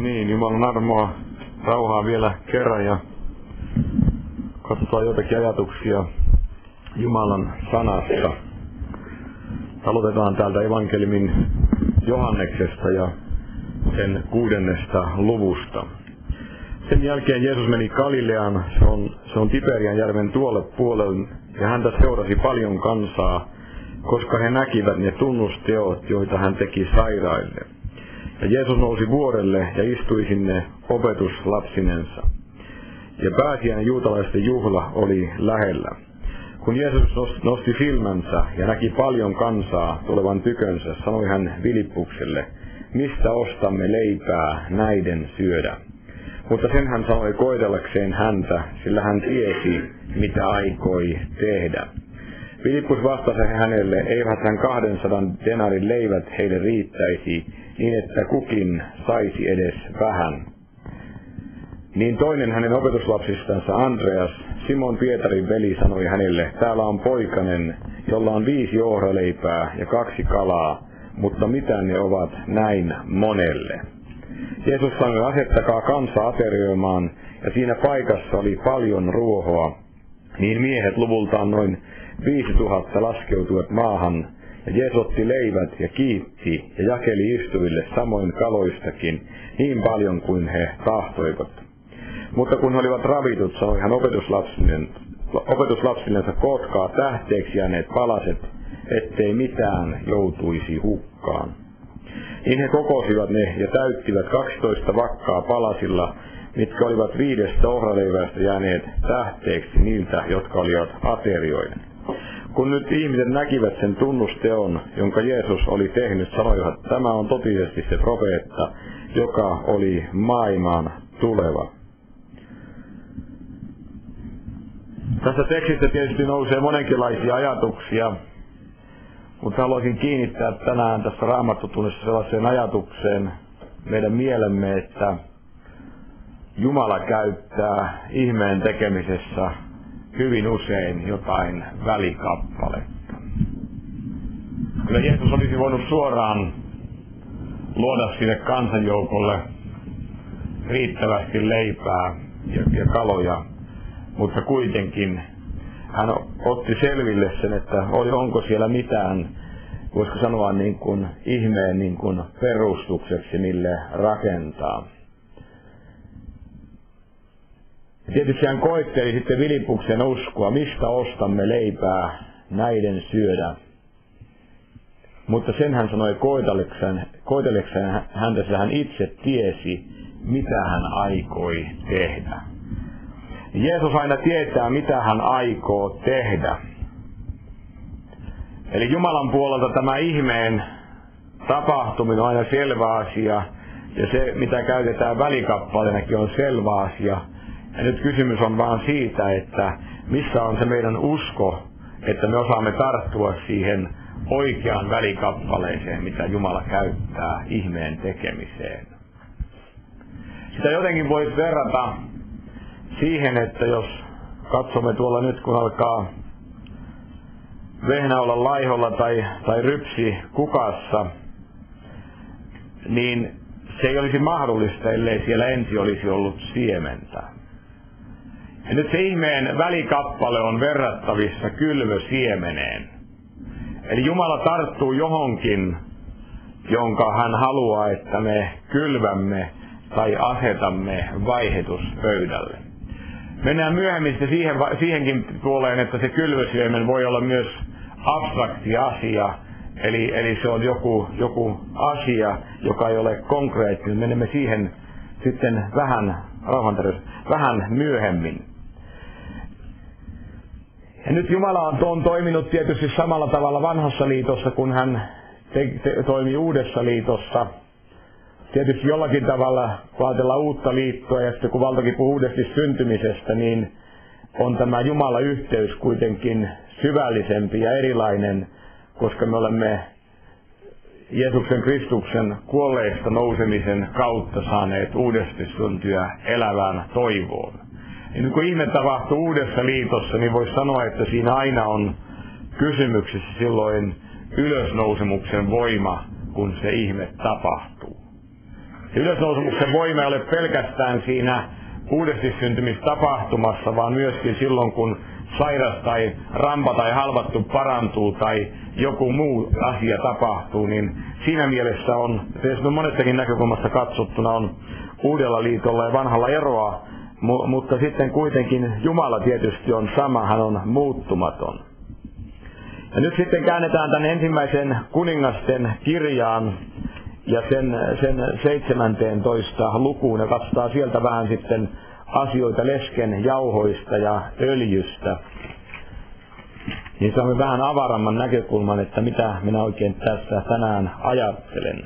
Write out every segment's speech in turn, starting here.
niin, Jumalan armoa, rauhaa vielä kerran ja katsotaan jotakin ajatuksia Jumalan sanasta. Aloitetaan täältä evankeliumin Johanneksesta ja sen 6. luvusta. Sen jälkeen Jeesus meni Galileaan, se on Tiberian järven tuolle puolelle, ja häntä seurasi paljon kansaa, koska he näkivät ne tunnusteot, joita hän teki sairaille. Ja Jeesus nousi vuorelle ja istui sinne opetuslapsinensa. Ja pääsiäinen juutalaisten juhla oli lähellä. Kun Jeesus nosti silmänsä ja näki paljon kansaa tulevan tykönsä, sanoi hän Filippukselle, mistä ostamme leipää näiden syödä? Mutta sen hän sanoi koetellakseen häntä, sillä hän tiesi, mitä aikoi tehdä. Filippus vastasi hänelle, eiväthän 200 denarin leivät heille riittäisi, niin että kukin saisi edes vähän. Niin toinen hänen opetuslapsistansa Andreas, Simon Pietarin veli, sanoi hänelle, täällä on poikanen, jolla on 5 ohraleipää ja 2 kalaa, mutta mitä ne ovat näin monelle? Jeesus sanoi, asettakaa kansa aterioimaan, ja siinä paikassa oli paljon ruohoa. Niin miehet luvultaan noin 5000 laskeutuivat maahan, ja Jeesus otti leivät ja kiitti, ja jakeli istuville samoin kaloistakin, niin paljon kuin he tahtoivat. Mutta kun he olivat ravitut, sanoi hän opetuslapsillensa, kootkaa tähteeksi jääneet palaset, ettei mitään joutuisi hukkaan. Niin he kokosivat ne ja täyttivät 12 vakkaa palasilla, mitkä olivat 5 ohraleivästä jääneet tähteeksi niiltä, jotka olivat aterioineet. Kun nyt ihmiset näkivät sen tunnusteon, jonka Jeesus oli tehnyt, sanoivat, että tämä on totisesti se profeetta, joka oli maailmaan tuleva. Tässä tekstissä tietysti nousee monenkinlaisia ajatuksia, mutta haluaisin kiinnittää tänään tässä Raamattutunnissa sellaiseen ajatukseen meidän mielemme, että Jumala käyttää ihmeen tekemisessä hyvin usein jotain välikappaletta. Kyllä Jeesus olisi voinut suoraan luoda sinne kansanjoukolle riittävästi leipää ja kaloja, mutta kuitenkin hän otti selville sen, että onko siellä mitään, voisiko sanoa niin kuin ihmeen niin kuin perustukseksi, mille rakentaa. Tietysti hän koetteli sitten Filippuksen uskoa, mistä ostamme leipää näiden syödä. Mutta sen hän sanoi koetellekseen häntä, sillä hän itse tiesi, mitä hän aikoi tehdä. Jeesus aina tietää, mitä hän aikoo tehdä. Eli Jumalan puolelta tämä ihmeen tapahtuminen on aina selvä asia, ja se, mitä käytetään välikappaleenakin, on selvä asia. Ja nyt kysymys on vaan siitä, että missä on se meidän usko, että me osaamme tarttua siihen oikeaan välikappaleeseen, mitä Jumala käyttää ihmeen tekemiseen. Sitä jotenkin voisi verrata siihen, että jos katsomme tuolla nyt, kun alkaa vehnä olla laiholla tai rypsi kukassa, niin se ei olisi mahdollista, ellei siellä ensin olisi ollut siementä. Ja nyt se ihmeen välikappale on verrattavissa kylvösiemeneen. Eli Jumala tarttuu johonkin, jonka hän haluaa, että me kylvämme tai asetamme vaihetuspöydälle. Mennään myöhemmin siihenkin puoleen, että se kylvösiemen voi olla myös abstrakti asia, eli se on joku asia, joka ei ole konkreettinen. Menemme siihen sitten vähän myöhemmin. Ja nyt Jumala on toiminut tietysti samalla tavalla vanhassa liitossa, kun hän toimi uudessa liitossa. Tietysti jollakin tavalla, kun ajatellaan uutta liittoa ja sitten kun valtakin puhuu uudesti syntymisestä, niin on tämä Jumala-yhteys kuitenkin syvällisempi ja erilainen, koska me olemme Jeesuksen Kristuksen kuolleista nousemisen kautta saaneet uudesti syntyä elävään toivoon. Ja nyt kun ihme tapahtuu uudessa liitossa, niin voisi sanoa, että siinä aina on kysymyksessä silloin ylösnousemuksen voima, kun se ihme tapahtuu. Ylösnousemuksen voima ei ole pelkästään siinä uudesti syntymistapahtumassa, vaan myöskin silloin, kun sairas tai rampa tai halvattu parantuu tai joku muu asia tapahtuu, niin siinä mielessä on, tietysti monestakin näkökulmasta katsottuna on Uudella liitolla ja vanhalla eroa, mutta sitten kuitenkin Jumala tietysti on sama, hän on muuttumaton. Ja nyt sitten käännetään tänne ensimmäisen kuningasten kirjaan ja sen 17 lukuun ja katsotaan sieltä vähän sitten asioita lesken jauhoista ja öljystä. Niin saamme vähän avaramman näkökulman, että mitä minä oikein tässä tänään ajattelen.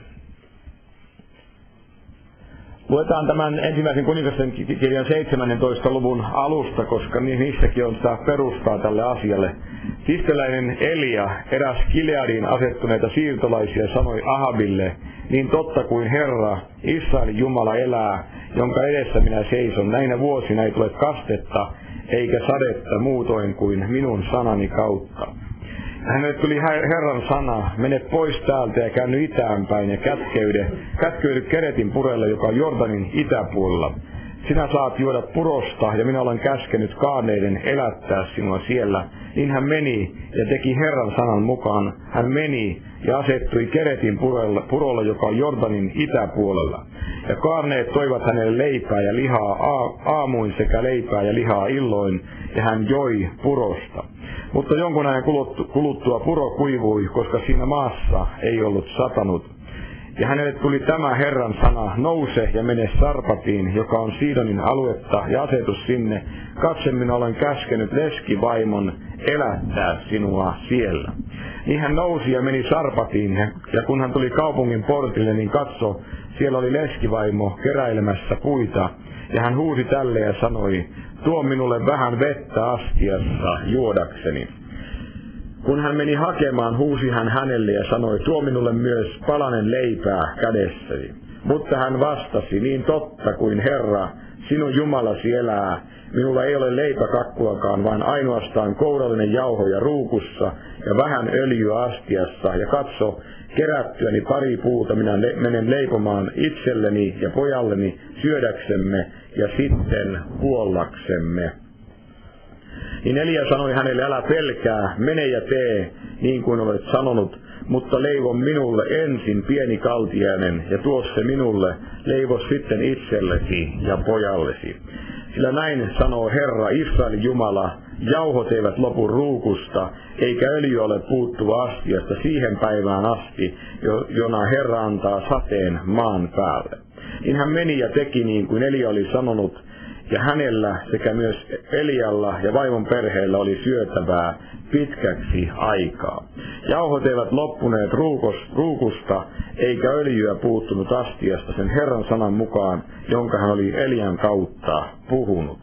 Luetaan tämän ensimmäisen kuningasten kirjan 17 luvun alusta, koska niissäkin on sitä perustaa tälle asialle. Tispeläinen Elia, eräs Gileadiin asettuneita siirtolaisia, sanoi Ahabille, niin totta kuin Herra, Israelin Jumala elää, jonka edessä minä seison, näinä vuosina ei tule kastetta eikä sadetta muutoin kuin minun sanani kautta. Hänelle tuli Herran sana, mene pois täältä ja käänny itään päin ja kätkeydy Keretin purelle, joka on Jordanin itäpuolella. Sinä saat juoda purosta ja minä olen käskenyt kaarneiden elättää sinua siellä. Niin hän meni ja teki Herran sanan mukaan. Hän meni ja asettui Keretin purolle, joka on Jordanin itäpuolella. Ja kaarneet toivat hänelle leipää ja lihaa aamuin sekä leipää ja lihaa illoin, ja hän joi purosta. Mutta jonkun ajan kuluttua puro kuivui, koska siinä maassa ei ollut satanut. Ja hänelle tuli tämä Herran sana, nouse ja mene Sarpatiin, joka on Siidonin aluetta, ja asetus sinne. Katse, minä olen käskenyt leskivaimon elättää sinua siellä. Niin hän nousi ja meni Sarpatiin, ja kun hän tuli kaupungin portille, niin katso, siellä oli leskivaimo keräilemässä puita. Ja hän huusi tälle ja sanoi, tuo minulle vähän vettä astiassa juodakseni. Kun hän meni hakemaan, huusi hän hänelle ja sanoi, tuo minulle myös palanen leipää kädessäni. Mutta hän vastasi, niin totta kuin Herra, sinun Jumalasi elää, minulla ei ole leipäkakkuakaan, vaan ainoastaan kourallinen jauhoja ruukussa ja vähän öljyä astiassa. Ja katso, kerättyäni pari puuta minä menen leipomaan itselleni ja pojalleni syödäksemme ja sitten kuollaksemme. Niin Elia sanoi hänelle, älä pelkää, mene ja tee niin kuin olet sanonut, mutta leivo minulle ensin pieni kaltiainen ja tuo se minulle, leivo sitten itsellesi ja pojallesi. Sillä näin sanoo Herra, Israelin Jumala, jauhot eivät lopu ruukusta, eikä öljy ole puuttuva astiasta siihen päivään asti, jona Herra antaa sateen maan päälle. Niin hän meni ja teki niin kuin Elia oli sanonut, ja hänellä sekä myös Elialla ja vaimon perheellä oli syötävää pitkäksi aikaa. Jauhot eivät loppuneet ruukusta, eikä öljyä puuttunut astiasta sen Herran sanan mukaan, jonka hän oli Elian kautta puhunut.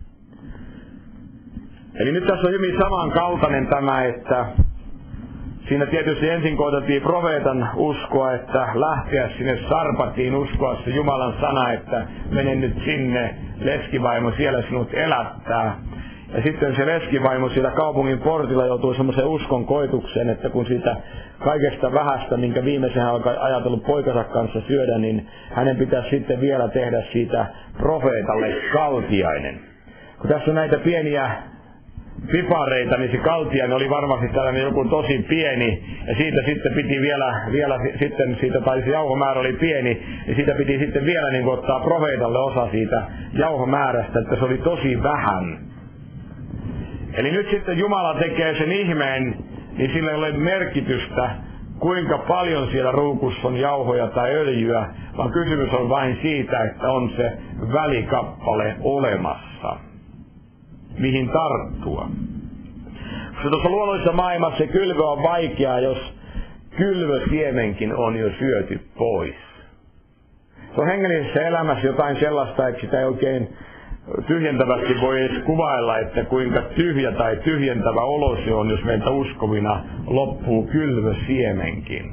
Eli nyt tässä on hyvin samankaltainen tämä, että siinä tietysti ensin koetettiin profeetan uskoa, että lähteä sinne Sarpatiin, uskoa se Jumalan sana, että mene nyt sinne, leskivaimo siellä sinut elättää. Ja sitten se leskivaimo siellä kaupungin portilla joutui semmoiseen uskon koetukseen, että kun siitä kaikesta vähästä, minkä viimeisen hän on ajatellut poikansa kanssa syödä, niin hänen pitäisi sitten vielä tehdä siitä profeetalle kaltiainen. Kun tässä on näitä pieniä pipareita, niin se kaltiainen oli varmasti tällainen joku tosi pieni, ja siitä sitten piti vielä sitten siitä, tai se jauhomäärä oli pieni, ja siitä piti sitten vielä niin kuin ottaa profeetalle osa siitä jauhomäärästä, että se oli tosi vähän. Eli nyt sitten Jumala tekee sen ihmeen, niin sillä ei ole merkitystä, kuinka paljon siellä ruukussa on jauhoja tai öljyä, vaan kysymys on vain siitä, että on se välikappale olemassa, mihin tarttua. Se tuossa luonnollisessa maailmassa se kylvö on vaikeaa, jos kylvösiemenkin on jo syöty pois. Se on hengellisessä elämässä jotain sellaista, että sitä ei oikein tyhjentävästi voi edes kuvailla, että kuinka tyhjä tai tyhjentävä olo se on, jos meiltä uskovina loppuu kylvösiemenkin.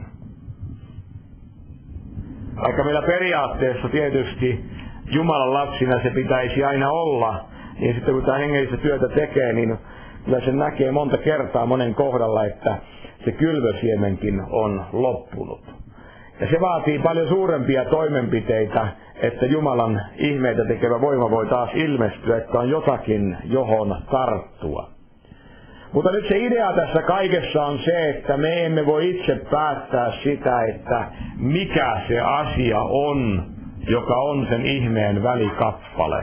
Vaikka meillä periaatteessa tietysti Jumalan lapsina se pitäisi aina olla, niin sitten kun tämä hengellistä työtä tekee, niin kyllä se näkee monta kertaa monen kohdalla, että se kylvösiemenkin on loppunut. Ja se vaatii paljon suurempia toimenpiteitä, että Jumalan ihmeitä tekevä voima voi taas ilmestyä, että on jotakin, johon tarttua. Mutta nyt se idea tässä kaikessa on se, että me emme voi itse päättää sitä, että mikä se asia on, joka on sen ihmeen välikappale.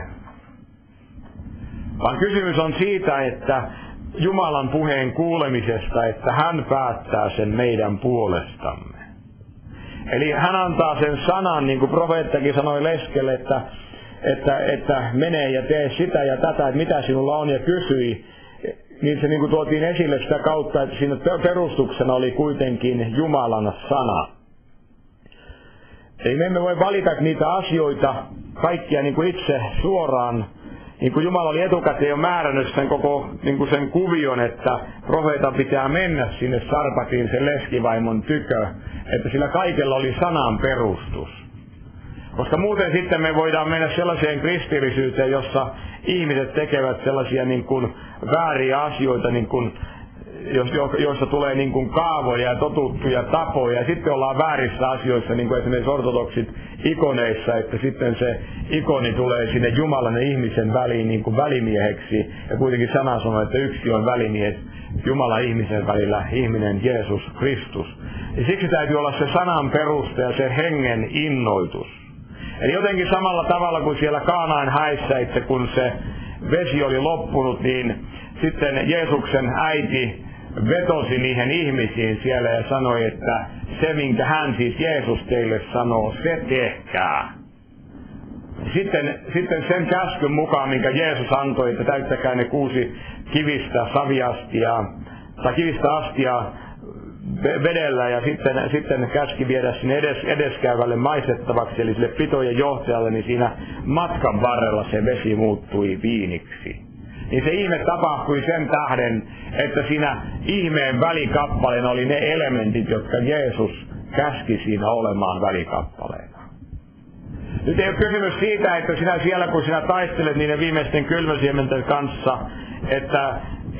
Vaan kysymys on siitä, että Jumalan puheen kuulemisesta, että hän päättää sen meidän puolestamme. Eli hän antaa sen sanan, niin kuin profeettakin sanoi leskelle, että mene ja tee sitä ja tätä, että mitä sinulla on, ja kysyi. Niin se niin kuin tuotiin esille sitä kautta, että siinä perustuksena oli kuitenkin Jumalan sana. Eli me emme voi valita niitä asioita kaikkia niin kuin itse suoraan. Niin kuin Jumala oli etukäteen jo määrännyt sen koko niin kuin sen kuvion, että profeetan pitää mennä sinne Sarpatiin sen leskivaimon tykö, että sillä kaikella oli sanan perustus. Koska muuten sitten me voidaan mennä sellaiseen kristillisyyteen, jossa ihmiset tekevät sellaisia niin kuin vääriä asioita, niin kuin, joissa tulee niin kuin kaavoja ja totuttuja tapoja, ja sitten ollaan väärissä asioissa, niin kuin esimerkiksi ortodoksit ikoneissa, että sitten se ikoni tulee sinne Jumalan ja ihmisen väliin niin kuin välimieheksi, ja kuitenkin sana sanoo, että yksi on välimies Jumala ihmisen välillä, ihminen Jeesus Kristus. Ja siksi täytyy olla se sanan peruste ja se hengen innoitus. Eli jotenkin samalla tavalla kuin siellä Kaanain häissä, että kun se vesi oli loppunut, niin sitten Jeesuksen äiti vetosi niihin ihmisiin siellä ja sanoi, että se minkä hän siis Jeesus teille sanoo, se tehkää. Sitten sen käskyn mukaan, minkä Jeesus antoi, että täyttäkää ne 6 kivistä saviastiaa, tai kivistä astiaa vedellä, ja sitten käski viedä sinne edeskäyvälle maistettavaksi, eli sille pitojen johtajalle, niin siinä matkan varrella se vesi muuttui viiniksi. Niin se ihme tapahtui sen tähden, että siinä ihmeen välikappaleena oli ne elementit, jotka Jeesus käski siinä olemaan välikappaleena. Nyt ei ole kysymys siitä, että sinä siellä, kun sinä taistelet niiden viimeisten kylmäsiementen kanssa, että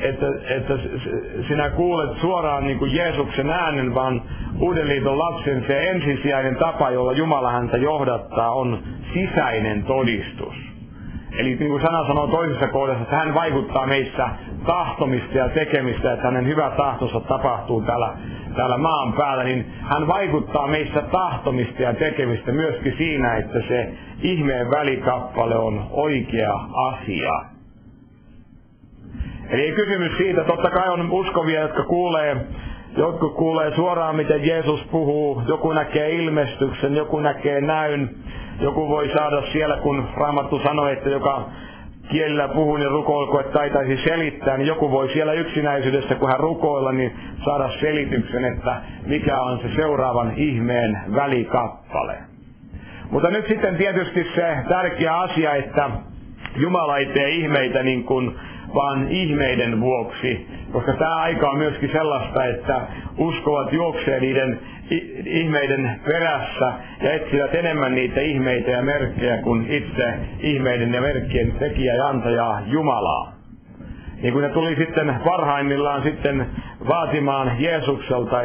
sinä kuulet suoraan niin kuin Jeesuksen äänen, vaan Uuden liiton lapsen se ensisijainen tapa, jolla Jumala häntä johdattaa, on sisäinen todistus. Eli niin kuin sana sanoo toisessa kohdassa, että hän vaikuttaa meissä tahtomista ja tekemistä, että hänen hyvä tahtonsa tapahtuu täällä maan päällä, niin hän vaikuttaa meissä tahtomista ja tekemistä myöskin siinä, että se ihmeen välikappale on oikea asia. Eli ei kysymys siitä, totta kai on uskovia, jotkut kuulee suoraan, miten Jeesus puhuu, joku näkee ilmestyksen, joku näkee näyn, joku voi saada siellä, kun Raamattu sanoi, että joka kielillä puhuu ja rukoilko, että taitaisi selittää, niin joku voi siellä yksinäisyydessä, kun hän rukoilla, niin saada selityksen, että mikä on se seuraavan ihmeen välikappale. Mutta nyt sitten tietysti se tärkeä asia, että Jumala ei tee ihmeitä niin kuin vaan ihmeiden vuoksi, koska tämä aika on myöskin sellaista, että uskovat juoksee niiden ihmeiden perässä ja etsivät enemmän niitä ihmeitä ja merkkejä kuin itse ihmeiden ja merkkien tekijä ja antajaa Jumalaa. Niin kuin ne tuli sitten parhaimmillaan sitten vaatimaan Jeesukselta,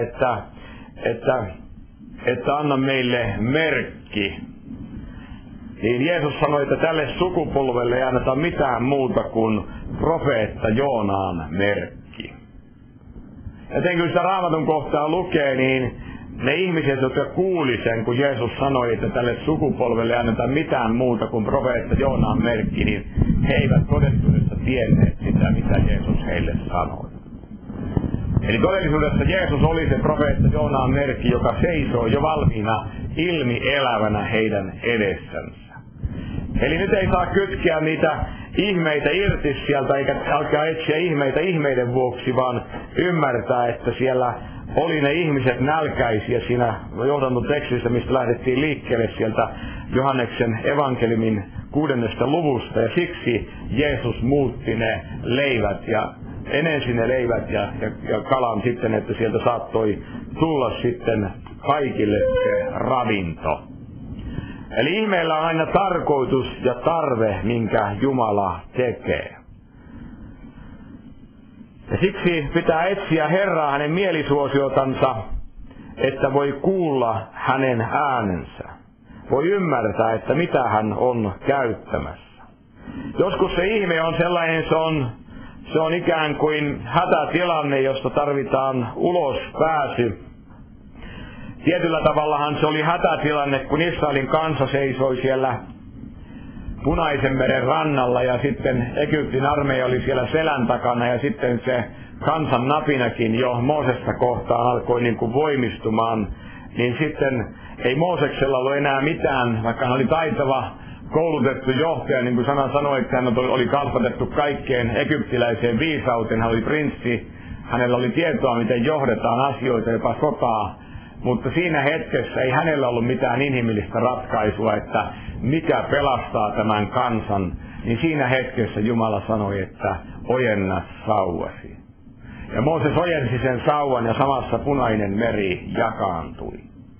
että anna meille merkki. Niin Jeesus sanoi, että tälle sukupolvelle ei anneta mitään muuta kuin profeetta Joonaan merkki. Joten kun sitä Raamatun kohtaa lukee, niin ne ihmiset, jotka kuuli sen, kun Jeesus sanoi, että tälle sukupolvelle ei anneta mitään muuta kuin profeetta Joonaan merkki, niin he eivät todellisuudessa tienneet sitä, mitä Jeesus heille sanoi. Eli todellisuudessa Jeesus oli se profeetta Joonaan merkki, joka seisoi jo valmiina ilmi elävänä heidän edessänsä. Eli nyt ei saa kytkeä niitä ihmeitä irti sieltä, eikä alkaa etsiä ihmeitä ihmeiden vuoksi, vaan ymmärtää, että siellä oli ne ihmiset nälkäisiä siinä johdantotekstissä, mistä lähdettiin liikkeelle sieltä Johanneksen evankeliumin 6. luvusta, ja siksi Jeesus muutti ne leivät ja enensi ne leivät ja kalan sitten, että sieltä saattoi tulla sitten kaikille se ravinto. Eli ihmeellä on aina tarkoitus ja tarve, minkä Jumala tekee. Ja siksi pitää etsiä Herraa hänen mielisuosiotansa, että voi kuulla hänen äänensä. Voi ymmärtää, että mitä hän on käyttämässä. Joskus se ihme on sellainen, se on ikään kuin hätätilanne, josta tarvitaan ulospääsy. Tietyllä tavallahan se oli hätätilanne, kun Israelin kansa seisoi siellä Punaisen meren rannalla ja sitten Egyptin armeija oli siellä selän takana ja sitten se kansan napinakin jo Moosesta kohtaan alkoi niin kuin voimistumaan, niin sitten ei Mooseksella ollut enää mitään, vaikka hän oli taitava, koulutettu johtaja, niin kuin sana sanoi, että hän oli kasvatettu kaikkeen egyptiläiseen viisauteen, hän oli prinssi, hänellä oli tietoa, miten johdetaan asioita, jopa sotaa, mutta siinä hetkessä ei hänellä ollut mitään inhimillistä ratkaisua, että mikä pelastaa tämän kansan, niin siinä hetkessä Jumala sanoi, että ojenna sauvasi. Ja Mooses ojensi sen sauvan ja samassa Punainen meri jakaantui.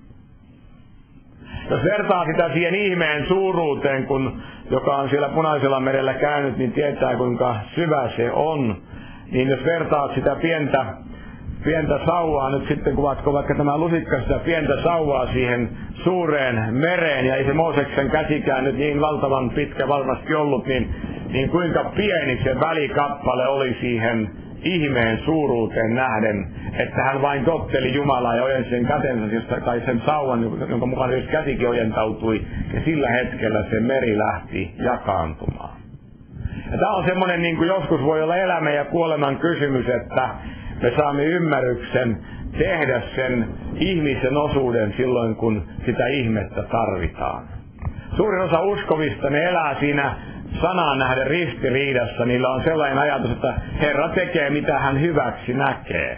Jos vertaa sitä siihen ihmeen suuruuteen, joka on siellä Punaisella merellä käynyt, niin tietää kuinka syvä se on. Niin jos vertaat sitä pientä sauvaa nyt sitten, kuvatko vaikka tämä lusikka sitä pientä sauvaa siihen suureen mereen, ja ei se Mooseksen käsikään nyt niin valtavan pitkä varmasti ollut, niin kuinka pieni se välikappale oli siihen ihmeen suuruuteen nähden, että hän vain totteli Jumalaa ja ojensi sen kätensä tai sen sauvan, jonka mukaan jos käsikin ojentautui, ja sillä hetkellä se meri lähti jakaantumaan. Ja tämä on semmoinen, niin kuin joskus voi olla elämän ja kuoleman kysymys, että me saamme ymmärryksen tehdä sen ihmisen osuuden silloin, kun sitä ihmettä tarvitaan. Suurin osa uskovista, ne elää siinä sanaan nähden ristiriidassa. Niillä on sellainen ajatus, että Herra tekee mitä hän hyväksi näkee.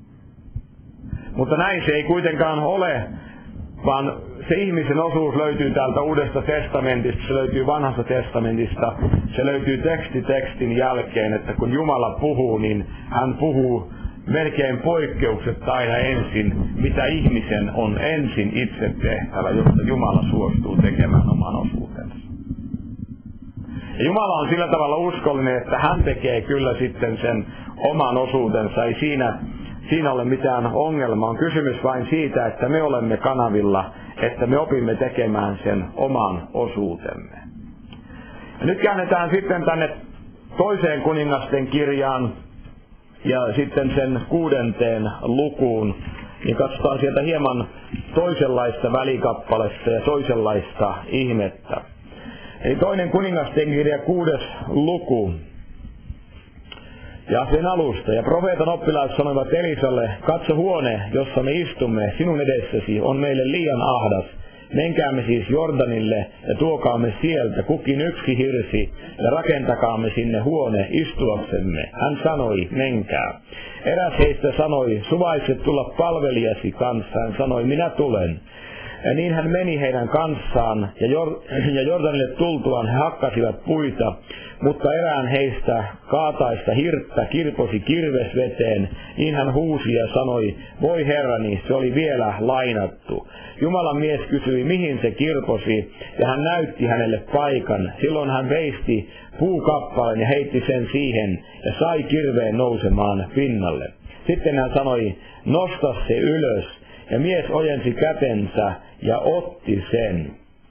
Mutta näin se ei kuitenkaan ole, vaan se ihmisen osuus löytyy täältä Uudesta testamentista, se löytyy Vanhasta testamentista, se löytyy tekstin jälkeen, että kun Jumala puhuu, niin hän puhuu melkein poikkeuksetta aina ensin, mitä ihmisen on ensin itse tehtävä, jotta Jumala suostuu tekemään oman osuutensa. Ja Jumala on sillä tavalla uskollinen, että hän tekee kyllä sitten sen oman osuutensa, ei siinä ole mitään ongelmaa. On kysymys vain siitä, että me olemme kanavilla, että me opimme tekemään sen oman osuutemme. Ja nyt käännetään sitten tänne toiseen kuningasten kirjaan ja sitten sen 6. lukuun, niin katsotaan sieltä hieman toisenlaista välikappaletta ja toisenlaista ihmettä. Eli toinen kuningasten kirja 6. luku. Ja sen alusta. Ja profeetan oppilaat sanoivat Elisalle, katso huone, jossa me istumme sinun edessäsi, on meille liian ahdas. Menkäämme siis Jordanille ja tuokaamme sieltä kukin yksi hirsi ja rakentakaamme sinne huone istuaksemme. Hän sanoi, menkää. Eräs heistä sanoi, suvaitse tulla palvelijasi kanssa. Hän sanoi, minä tulen. Ja niin hän meni heidän kanssaan, ja Jordanille tultuaan he hakkasivat puita, mutta erään heistä kaataista hirttä kirposi kirves veteen, niin hän huusi ja sanoi, voi herrani, se oli vielä lainattu. Jumalan mies kysyi, mihin se kirposi, ja hän näytti hänelle paikan. Silloin hän veisti puukappaleen ja heitti sen siihen, ja sai kirveen nousemaan pinnalle. Sitten hän sanoi, nosta se ylös. Ja mies ojensi kätensä ja otti sen.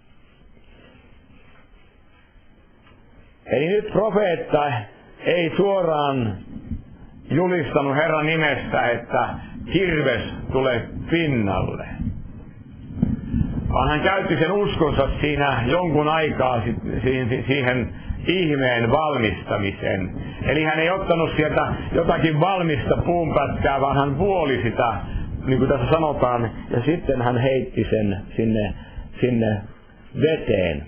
Eli nyt profeetta ei suoraan julistanut Herran nimestä, että kirves tulee pinnalle. Vaan hän käytti sen uskonsa siinä jonkun aikaa siihen ihmeen valmistamiseen. Eli hän ei ottanut sieltä jotakin valmista puunpätkää, vaan hän vuoli sitä, niin kuin tässä sanotaan, ja sitten hän heitti sen sinne veteen.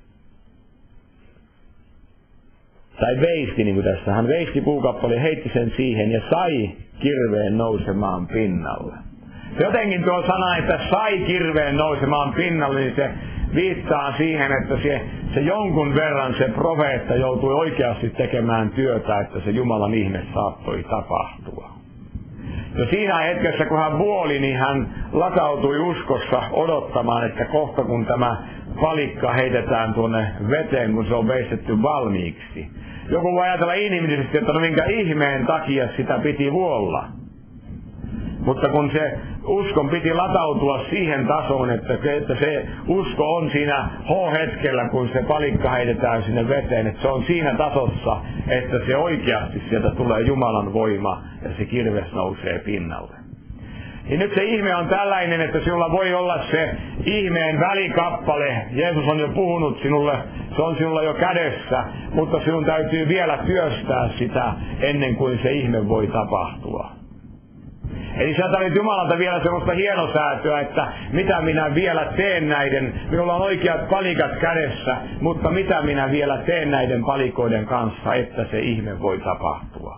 Tai veisti, niin kuin tässä. Hän veisti puukappaleen, heitti sen siihen ja sai kirveen nousemaan pinnalle. Jotenkin tuo sana, että sai kirveen nousemaan pinnalle, niin se viittaa siihen, että se jonkun verran se profeetta joutui oikeasti tekemään työtä, että se Jumalan ihme saattoi tapahtua. Ja siinä hetkessä, kun hän vuoli, niin hän lakautui uskossa odottamaan, että kohta kun tämä palikka heitetään tuonne veteen, kun se on veistetty valmiiksi. Joku voi ajatella inhimillisesti, että no minkä ihmeen takia sitä piti vuolla. Mutta kun se uskon piti latautua siihen tasoon, että se usko on siinä H-hetkellä, kun se palikka heitetään sinne veteen, että se on siinä tasossa, että se oikeasti sieltä tulee Jumalan voima ja se kirves nousee pinnalle. Ja nyt se ihme on tällainen, että sinulla voi olla se ihmeen välikappale. Jeesus on jo puhunut sinulle, se on sinulla jo kädessä, mutta sinun täytyy vielä työstää sitä ennen kuin se ihme voi tapahtua. Eli sä tarvitset Jumalalta vielä semmoista hienosäätöä, että mitä minä vielä teen näiden, minulla on oikeat palikat kädessä, mutta mitä minä vielä teen näiden palikoiden kanssa, että se ihme voi tapahtua.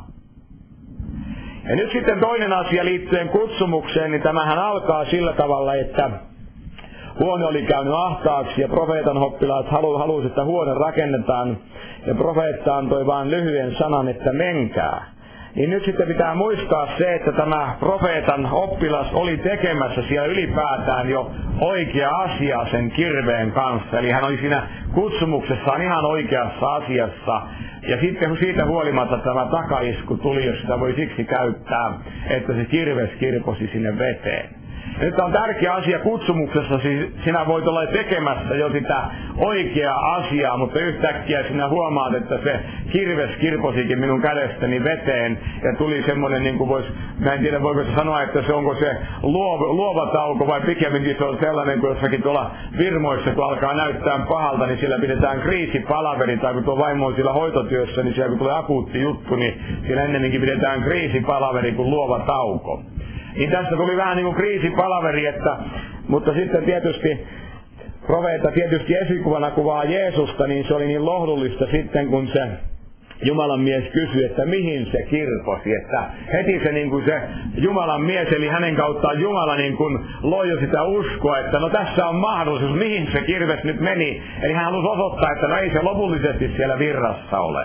Ja nyt sitten toinen asia liittyen kutsumukseen, niin tämähän alkaa sillä tavalla, että huone oli käynyt ahtaaksi ja profeetan oppilaat halusi, että huone rakennetaan, ja profeetta antoi vain lyhyen sanan, että menkää. Niin nyt sitten pitää muistaa se, että tämä profeetan oppilas oli tekemässä siellä ylipäätään jo oikea asia sen kirveen kanssa. Eli hän oli siinä kutsumuksessaan ihan oikeassa asiassa. Ja sitten siitä huolimatta tämä takaisku tuli, jos sitä voi siksi käyttää, että se kirves kirposi sinne veteen. Nyt on tärkeä asia kutsumuksessa, siis sinä voit olla tekemässä jo sitä oikeaa asiaa, mutta yhtäkkiä sinä huomaat, että se kirves kirposikin minun kädestäni veteen ja tuli semmoinen, niin kuin mä en tiedä voiko se sanoa, että se onko se luova tauko vai pikemminkin se on sellainen, kun jossakin tuolla firmoissa, kun alkaa näyttää pahalta, niin siellä pidetään kriisipalaveri, tai kun tuo vaimo on siellä hoitotyössä, niin siellä kun tulee akuutti juttu, niin siellä ennemminkin pidetään kriisipalaveri kuin luova tauko. Niin tästä tuli vähän niin kuin kriisipalaveri, mutta sitten tietysti profeetta tietysti esikuvana kuvaa Jeesusta, niin se oli niin lohdullista sitten, kun se Jumalan mies kysyi, että mihin se kirposi, että heti se niin kuin se Jumalan mies, eli hänen kauttaan Jumala niin kuin loi jo sitä uskoa, että no tässä on mahdollisuus, mihin se kirves nyt meni. Eli hän halusi osoittaa, että no ei se lopullisesti siellä virrassa ole.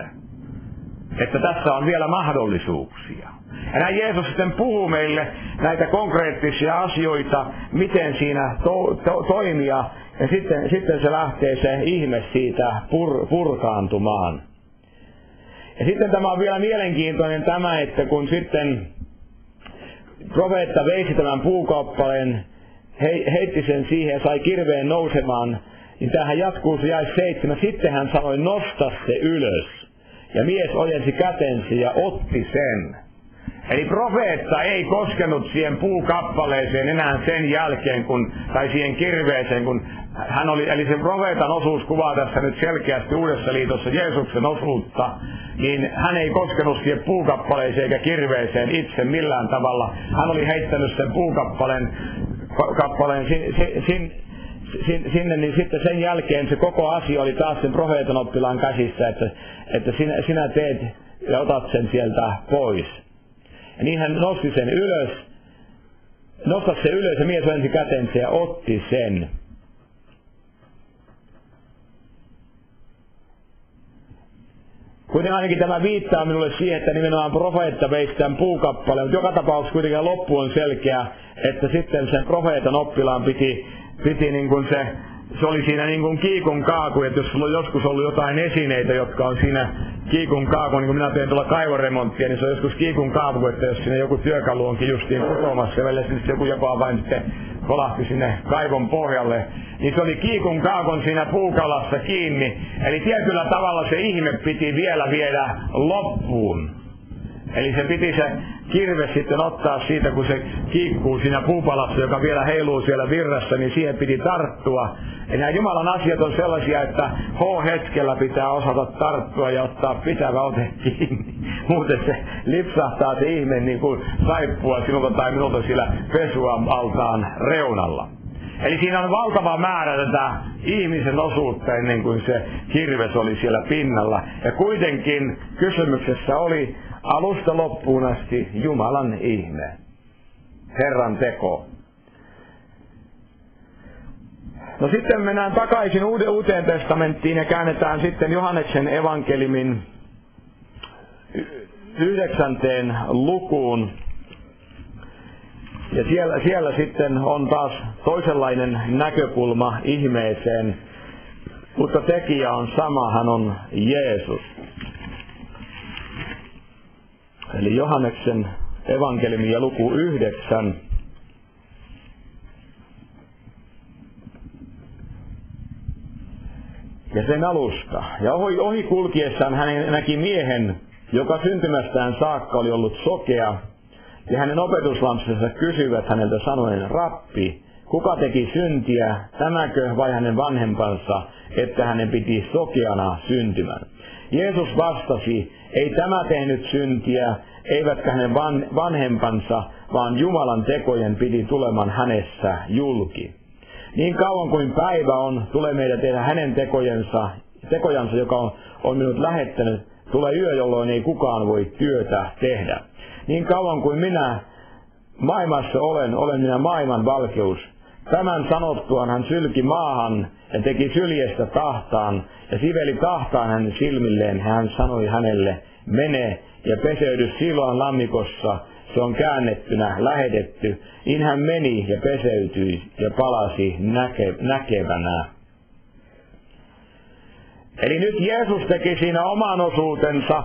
Että tässä on vielä mahdollisuuksia. Ja näin Jeesus sitten puhuu meille näitä konkreettisia asioita, miten siinä toimia, ja sitten se lähtee se ihme siitä purkaantumaan. Ja sitten tämä on vielä mielenkiintoinen tämä, että kun sitten profeetta veisi tämän puukappaleen, heitti sen siihen ja sai kirveen nousemaan, niin tämähän jatkuu se jae 7. Sitten hän sanoi, nosta se ylös. Ja mies ojensi kätensä ja otti sen. Eli profeetta ei koskenut siihen puukappaleeseen enää sen jälkeen, tai siihen kirveeseen, kun hän oli, eli sen profeetan osuus kuvaa tässä nyt selkeästi Uudessa liitossa Jeesuksen osuutta, niin hän ei koskenut siihen puukappaleeseen eikä kirveeseen itse millään tavalla. Hän oli heittänyt sen puukappaleen sinne, niin sitten sen jälkeen se koko asia oli taas sen profeetan oppilaan käsissä, että sinä teet ja otat sen sieltä pois. Ja niin hän nosti sen ylös, ja mies ojensi kätensä ja otti sen. Kuitenkin ainakin tämä viittaa minulle siihen, että nimenomaan profeetta veisi tämän puukappaleen, mutta joka tapauksessa kuitenkin loppu on selkeä, että sitten sen profeetan oppilaan piti niin kuin se oli siinä niin kuin kiikun kaaku, että jos sulla on joskus ollut jotain esineitä, jotka on siinä kiikun kaaku, niin kuin minä teen tuolla kaivoremonttia, niin se on joskus kiikun kaaku, että jos siinä joku työkalu onkin justiin putoamassa, ja välillä siis joku jopa vain sitten kolahti sinne kaivon pohjalle, niin se oli kiikun kaakon siinä puukalassa kiinni, eli tietyllä tavalla se ihme piti vielä viedä loppuun. Eli se piti se kirves sitten ottaa siitä, kun se kiikkuu siinä puupalassa, joka vielä heiluu siellä virrassa, niin siihen piti tarttua. Ja nämä Jumalan asiat on sellaisia, että H-hetkellä pitää osata tarttua ja ottaa pitävä ote kiinni. Muuten se lipsahtaa se ihme niin kuin saippua sinulta tai minulta siellä pesualtaan reunalla. Eli siinä on valtava määrä tätä ihmisen osuutta ennen kuin se kirves oli siellä pinnalla. Ja kuitenkin kysymyksessä oli alusta loppuun asti Jumalan ihme, Herran teko. No sitten mennään takaisin Uuteen testamenttiin ja käännetään sitten Johanneksen evankeliumin 9. lukuun. Ja siellä sitten on taas toisenlainen näkökulma ihmeeseen, mutta tekijä on sama, hän on Jeesus. Eli Johanneksen evankeliumi ja luku 9. ja sen alusta. Ja ohi kulkiessaan hän näki miehen, joka syntymästään saakka oli ollut sokea, ja hänen opetuslapsensa kysyivät häneltä sanoen, Rappi, kuka teki syntiä, tämäkö vai hänen vanhempansa, että hänen piti sokeana syntymän? Jeesus vastasi, ei tämä tehnyt syntiä, eivätkä hänen vanhempansa, vaan Jumalan tekojen piti tuleman hänessä julki. Niin kauan kuin päivä on, tulee meidän tehdä hänen tekojansa, joka on minut lähettänyt, tulee yö, jolloin ei kukaan voi työtä tehdä. Niin kauan kuin minä maailmassa olen minä maailman valkeus. Tämän sanottuaan hän sylki maahan ja teki syljestä tahtaan ja siveli tahtaan hänen silmilleen. Hän sanoi hänelle, mene ja peseydy Siloan lammikossa, se on käännettynä, lähetetty. Niin hän meni ja peseytyi ja palasi näkevänä. Eli nyt Jeesus teki siinä oman osuutensa.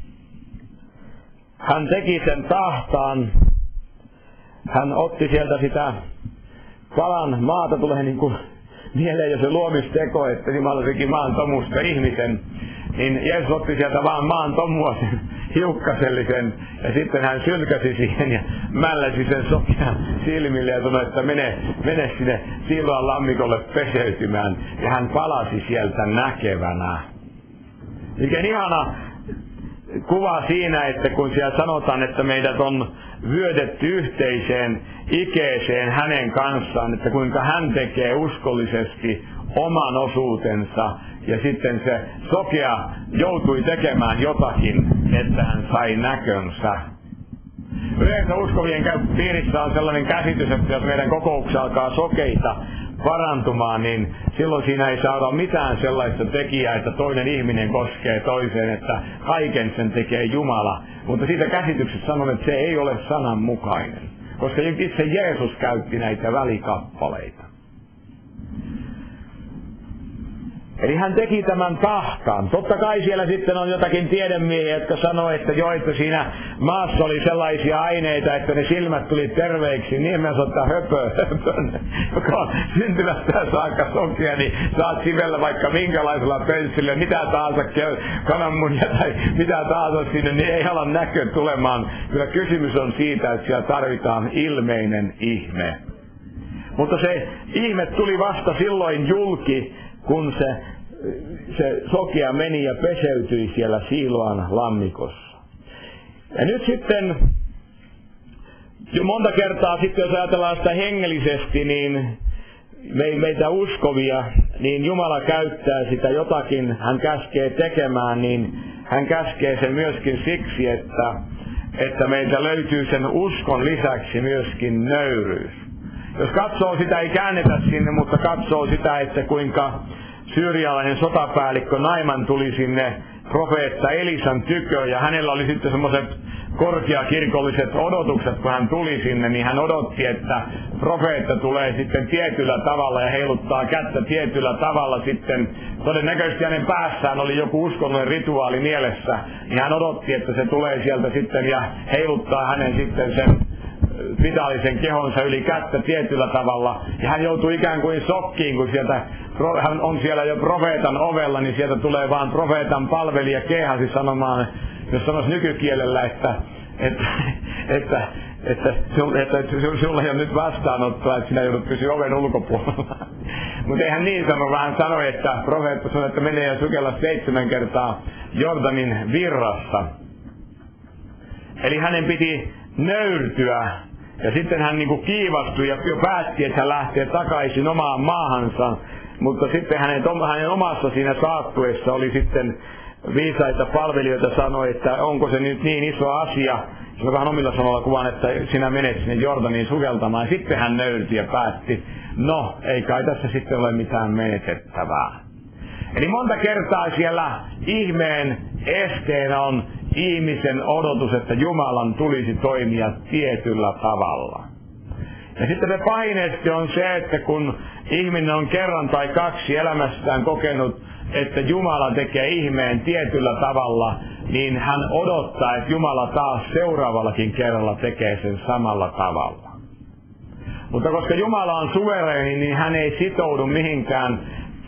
Hän teki sen tahtaan. Hän otti sieltä sitä palan maata, tulee niin kuin mieleen jo se luomisteko, että Jumala teki maan tomusta ihmisen. Niin Jeesus otti sieltä vaan maan tomua sen hiukkasellisen ja sitten hän sylkäsi siihen ja mälläsi sen sokean silmille ja sanoi, että mene sinne Siloan lammikolle peseytymään. Ja hän palasi sieltä näkevänä. Mikä ihana kuva siinä, että kun siellä sanotaan, että meidät on vyötetty yhteiseen ikeeseen hänen kanssaan, että kuinka hän tekee uskollisesti oman osuutensa ja sitten se sokea joutui tekemään jotakin, että hän sai näkönsä. Yleensä uskovien piirissä on sellainen käsitys, että jos meidän kokouksia alkaa sokeita parantumaan, niin silloin siinä ei saada mitään sellaista tekijää, että toinen ihminen koskee toiseen, että kaiken sen tekee Jumala. Mutta siitä käsityksestä sanon, että se ei ole sananmukainen, koska itse Jeesus käytti näitä välikappaleita. Eli hän teki tämän tahtaan. Totta kai siellä sitten on jotakin tiedemiehiä, jotka sanoo, että jo, että siinä maassa oli sellaisia aineita, että ne silmät tuli terveiksi. Niin me sanotaan höpön, joka on syntymästään saakka sokea, niin saat sivellä vaikka minkälaisella penssillä, mitä tahansa kananmunia tai mitä tahansa sinne, niin ei ala näkö tulemaan. Kyllä kysymys on siitä, että siellä tarvitaan ilmeinen ihme. Mutta se ihme tuli vasta silloin julki, kun se sokea meni ja peseytyi siellä Siloan lammikossa. Ja nyt sitten, monta kertaa sitten jos ajatellaan sitä hengellisesti, niin meitä uskovia, niin Jumala käyttää sitä jotakin, hän käskee tekemään, niin hän käskee sen myöskin siksi, että meiltä löytyy sen uskon lisäksi myöskin nöyryys. Jos katsoo sitä, ei käännetä sinne, mutta katsoo sitä, että kuinka syyrialainen sotapäällikkö Naiman tuli sinne profeetta Elisan tykö, ja hänellä oli sitten semmoiset korkeakirkolliset odotukset, kun hän tuli sinne, niin hän odotti, että profeetta tulee sitten tietyllä tavalla ja heiluttaa kättä tietyllä tavalla sitten. Todennäköisesti hänen päässään oli joku uskonnollinen rituaali mielessä, niin hän odotti, että se tulee sieltä sitten ja heiluttaa hänen sitten sen vitaalisen kehonsa yli kättä tietyllä tavalla. Ja hän joutui ikään kuin shokkiin, kun hän on siellä jo profeetan ovella, niin sieltä tulee vaan profeetan palvelija keehasi sanomaan, jos sanoisi nykykielellä, että sulla ei ole nyt vastaanottoa, että sinä joudut pysyä oven ulkopuolella. Mutta eihän niin sano, vaan sanoi, että profeetta sanoi, että menee ja sukella 7 kertaa Jordanin virrassa. Eli hänen piti nöyrtyä. Ja sitten hän niinku kiivastui ja jo päätti, että hän lähtee takaisin omaan maahansa. Mutta sitten hänen omassa siinä saattuessa oli sitten viisaita palvelijoita sanoi, että onko se nyt niin iso asia. Se on vähän omilla sanoilla kuvan, että sinä menet sinne Jordaniin sukeltamaan. Sitten hän nöyrtyi ja päätti, no ei kai tässä sitten ole mitään menetettävää. Eli monta kertaa siellä ihmeen esteenä on ihmisen odotus, että Jumalan tulisi toimia tietyllä tavalla. Ja sitten se painesti on se, että kun ihminen on kerran tai 2 elämässään kokenut, että Jumala tekee ihmeen tietyllä tavalla, niin hän odottaa, että Jumala taas seuraavallakin kerralla tekee sen samalla tavalla. Mutta koska Jumala on suvereeni, niin hän ei sitoudu mihinkään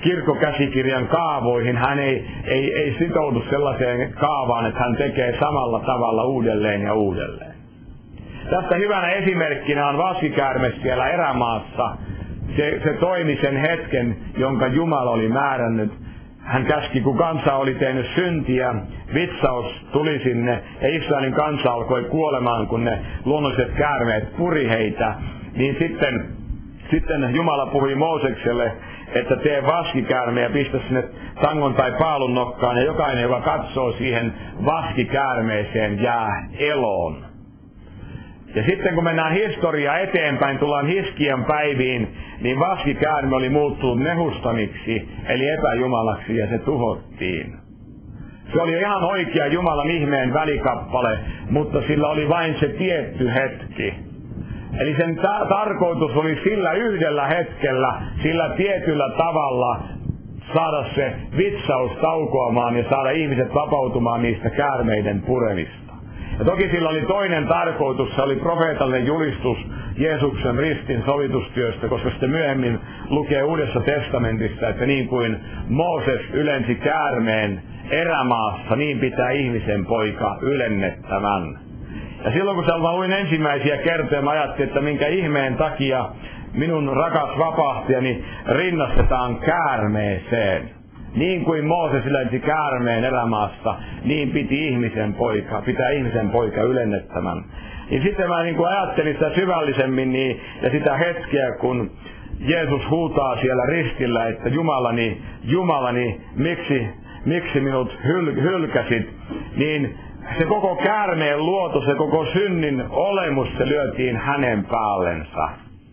kirkkokäsikirjan kaavoihin. Hän ei sitoudu sellaiseen kaavaan, että hän tekee samalla tavalla uudelleen ja uudelleen. Tästä hyvänä esimerkkinä on vaskikäärme siellä erämaassa. Se toimi sen hetken, jonka Jumala oli määrännyt. Hän käski, kun kansa oli tehnyt syntiä, vitsaus tuli sinne ja Israelin kansa alkoi kuolemaan, kun ne luonnolliset käärmeet puri heitä. Niin sitten Jumala puhui Moosekselle, että tee vaskikäärme ja pistä sinne tangon tai paalun nokkaan ja jokainen, joka katsoo siihen vaskikäärmeeseen, jää eloon. Ja sitten kun mennään historiaa eteenpäin, tullaan Hiskian päiviin, niin vaskikäärme oli muuttunut nehustaniksi, eli epäjumalaksi, ja se tuhottiin. Se oli ihan oikea Jumalan ihmeen välikappale, mutta sillä oli vain se tietty hetki. Eli sen tarkoitus oli sillä yhdellä hetkellä, sillä tietyllä tavalla saada se vitsaus taukoamaan ja saada ihmiset vapautumaan niistä käärmeiden puremista. Ja toki sillä oli toinen tarkoitus, se oli profeetallinen julistus Jeesuksen ristin sovitustyöstä, koska sitten myöhemmin lukee Uudessa testamentissa, että niin kuin Mooses ylensi käärmeen erämaassa, niin pitää ihmisen poika ylennettävän. Ja silloin kun mä luin ensimmäisiä kertoja, mä ajattelin, että minkä ihmeen takia minun rakas vapahtijani rinnastetaan käärmeeseen. Niin kuin Mooses ylensi käärmeen erämaassa, niin pitää ihmisen poika ylennettävän. Ja sitten mä ajattelin sitä syvällisemmin ja sitä hetkeä, kun Jeesus huutaa siellä ristillä, että Jumalani, miksi minut hylkäsit, niin se koko käärmeen luoto, se koko synnin olemus, se lyötiin hänen päälensä.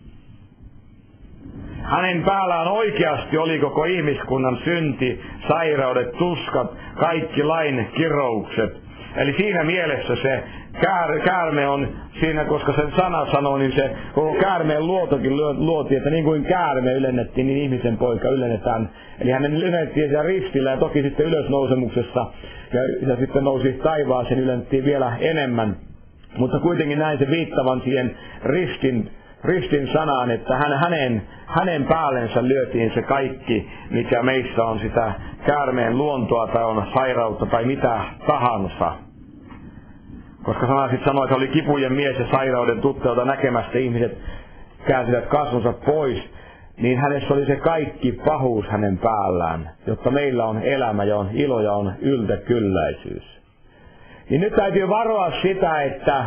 Hänen päällään oikeasti oli koko ihmiskunnan synti, sairaudet, tuskat, kaikki lain kiroukset. Eli siinä mielessä se käärme on siinä, koska sen sana sanoo, niin se koko käärmeen luotokin luotiin, että niin kuin käärme ylennettiin, niin ihmisen poika ylennetään. Eli hänen ylennettiin siellä ristillä ja toki sitten ylösnousemuksessa ja sitten nousi taivaaseen, ylennettiin vielä enemmän. Mutta kuitenkin näin se viittavan siihen ristin sanaan, että hänen päällensä lyötiin se kaikki, mikä meissä on sitä käärmeen luontoa tai on sairautta tai mitä tahansa. Koska sana sitten sanoi, että oli kipujen mies ja sairauden tutteelta näkemästä ihmiset käänsivät kasvonsa pois, niin hänessä oli se kaikki pahuus hänen päällään, jotta meillä on elämä ja on ilo ja on yltäkylläisyys. Niin nyt täytyy varoa sitä, että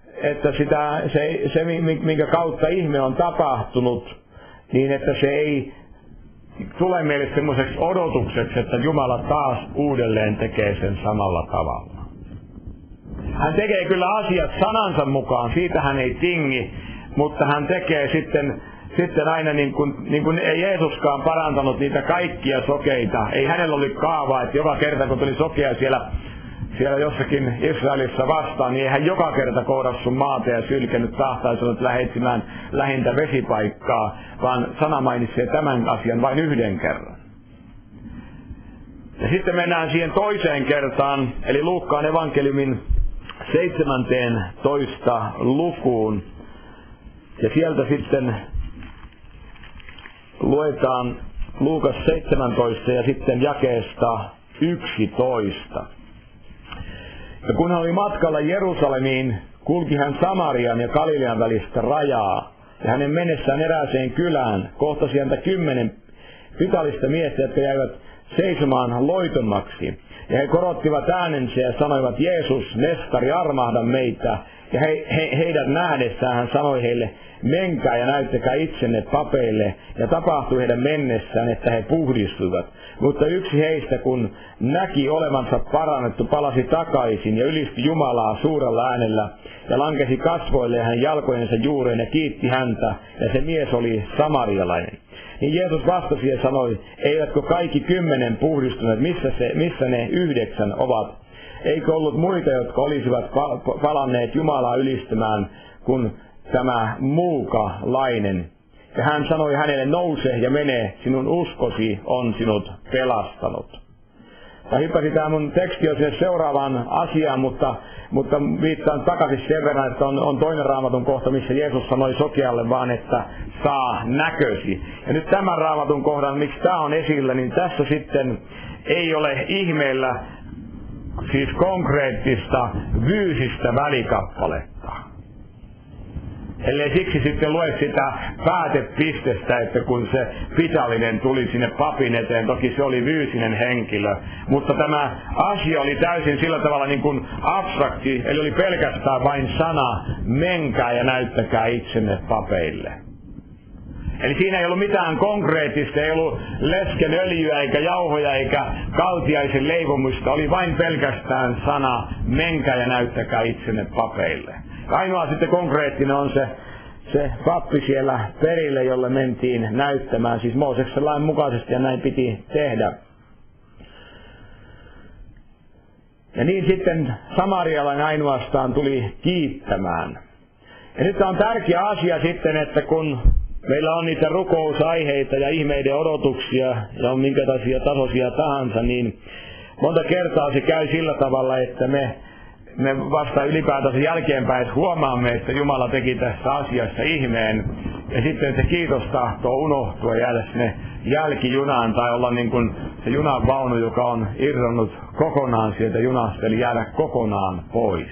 se, minkä kautta ihme on tapahtunut, niin että se ei tule meille semmoiseksi odotukseksi, että Jumala taas uudelleen tekee sen samalla tavalla. Hän tekee kyllä asiat sanansa mukaan, siitä hän ei tingi, mutta hän tekee sitten aina niin kuin ei Jeesuskaan parantanut niitä kaikkia sokeita. Ei hänellä oli kaavaa, että joka kerta kun tuli sokea siellä jossakin Israelissa vastaan, niin ei hän joka kerta kohdassa sun maata ja sylkenyt tahtaisunut etsimään lähintä vesipaikkaa, vaan sana mainitsee tämän asian vain yhden kerran. Ja sitten mennään siihen toiseen kertaan, eli Luukkaan evankeliumin 17. lukuun. Ja sieltä sitten luetaan Luukas 17 ja sitten jakeesta 11. Ja kun hän oli matkalla Jerusalemiin, kulki hän Samarian ja Galilean välistä rajaa. Ja hänen mennessään erääseen kylään kohtasi häntä 10 pytallista miestä, jotka jäivät seisomaan loitonnaksi. Ja he korottivat äänensä ja sanoivat, Jeesus, mestari, armahda meitä. Ja heidän nähdessään hän sanoi heille, menkää ja näyttäkää itsenne papeille. Ja tapahtui heidän mennessään, että he puhdistuivat. Mutta yksi heistä, kun näki olevansa parannettu, palasi takaisin ja ylisti Jumalaa suurella äänellä. Ja lankesi kasvoille hänen jalkojensa juureen ja kiitti häntä. Ja se mies oli samarialainen. Niin Jeesus vastasi ja sanoi, eivätkö kaikki 10 puhdistuneet, missä ne 9 ovat? Eikö ollut muita, jotka olisivat palanneet Jumalaa ylistämään kuin tämä muukalainen? Ja hän sanoi hänelle, nouse ja mene, sinun uskosi on sinut pelastanut. Mä hyppäsin tää mun teksti on sinne seuraavaan asiaan, mutta viittaan takaisin sen verran, että on toinen Raamatun kohta, missä Jeesus sanoi sokealle vaan, että saa näkösi. Ja nyt tämän Raamatun kohdan, miksi tää on esillä, niin tässä sitten ei ole ihmeellä siis konkreettista fyysistä välikappaletta. Ellei siksi sitten lue sitä päätepistestä, että kun se pitallinen tuli sinne papin eteen, toki se oli fyysinen henkilö, mutta tämä asia oli täysin sillä tavalla niin kuin abstrakti, eli oli pelkästään vain sana, menkää ja näyttäkää itsenne papeille. Eli siinä ei ollut mitään konkreettista, ei ollut leskenöljyä eikä jauhoja eikä kaltiaisen leivomista, oli vain pelkästään sana, menkää ja näyttäkää itsenne papeille. Ainoa sitten konkreettinen on se pappi siellä perille, jolle mentiin näyttämään, siis Mooseksen lain mukaisesti, ja näin piti tehdä. Ja niin sitten samarialainen ainoastaan tuli kiittämään. Ja nyt on tärkeä asia sitten, että kun meillä on niitä rukousaiheita ja ihmeiden odotuksia ja on minkä tasoisia tahansa, niin monta kertaa se käy sillä tavalla, että me vasta ylipäätänsä jälkeenpäin huomaamme, että Jumala teki tässä asiassa ihmeen, ja sitten se kiitos tahtoo unohtua ja jäädä sinne jälkijunaan tai olla niin kuin se junan vaunu, joka on irronnut kokonaan sieltä junasta, eli jäädä kokonaan pois.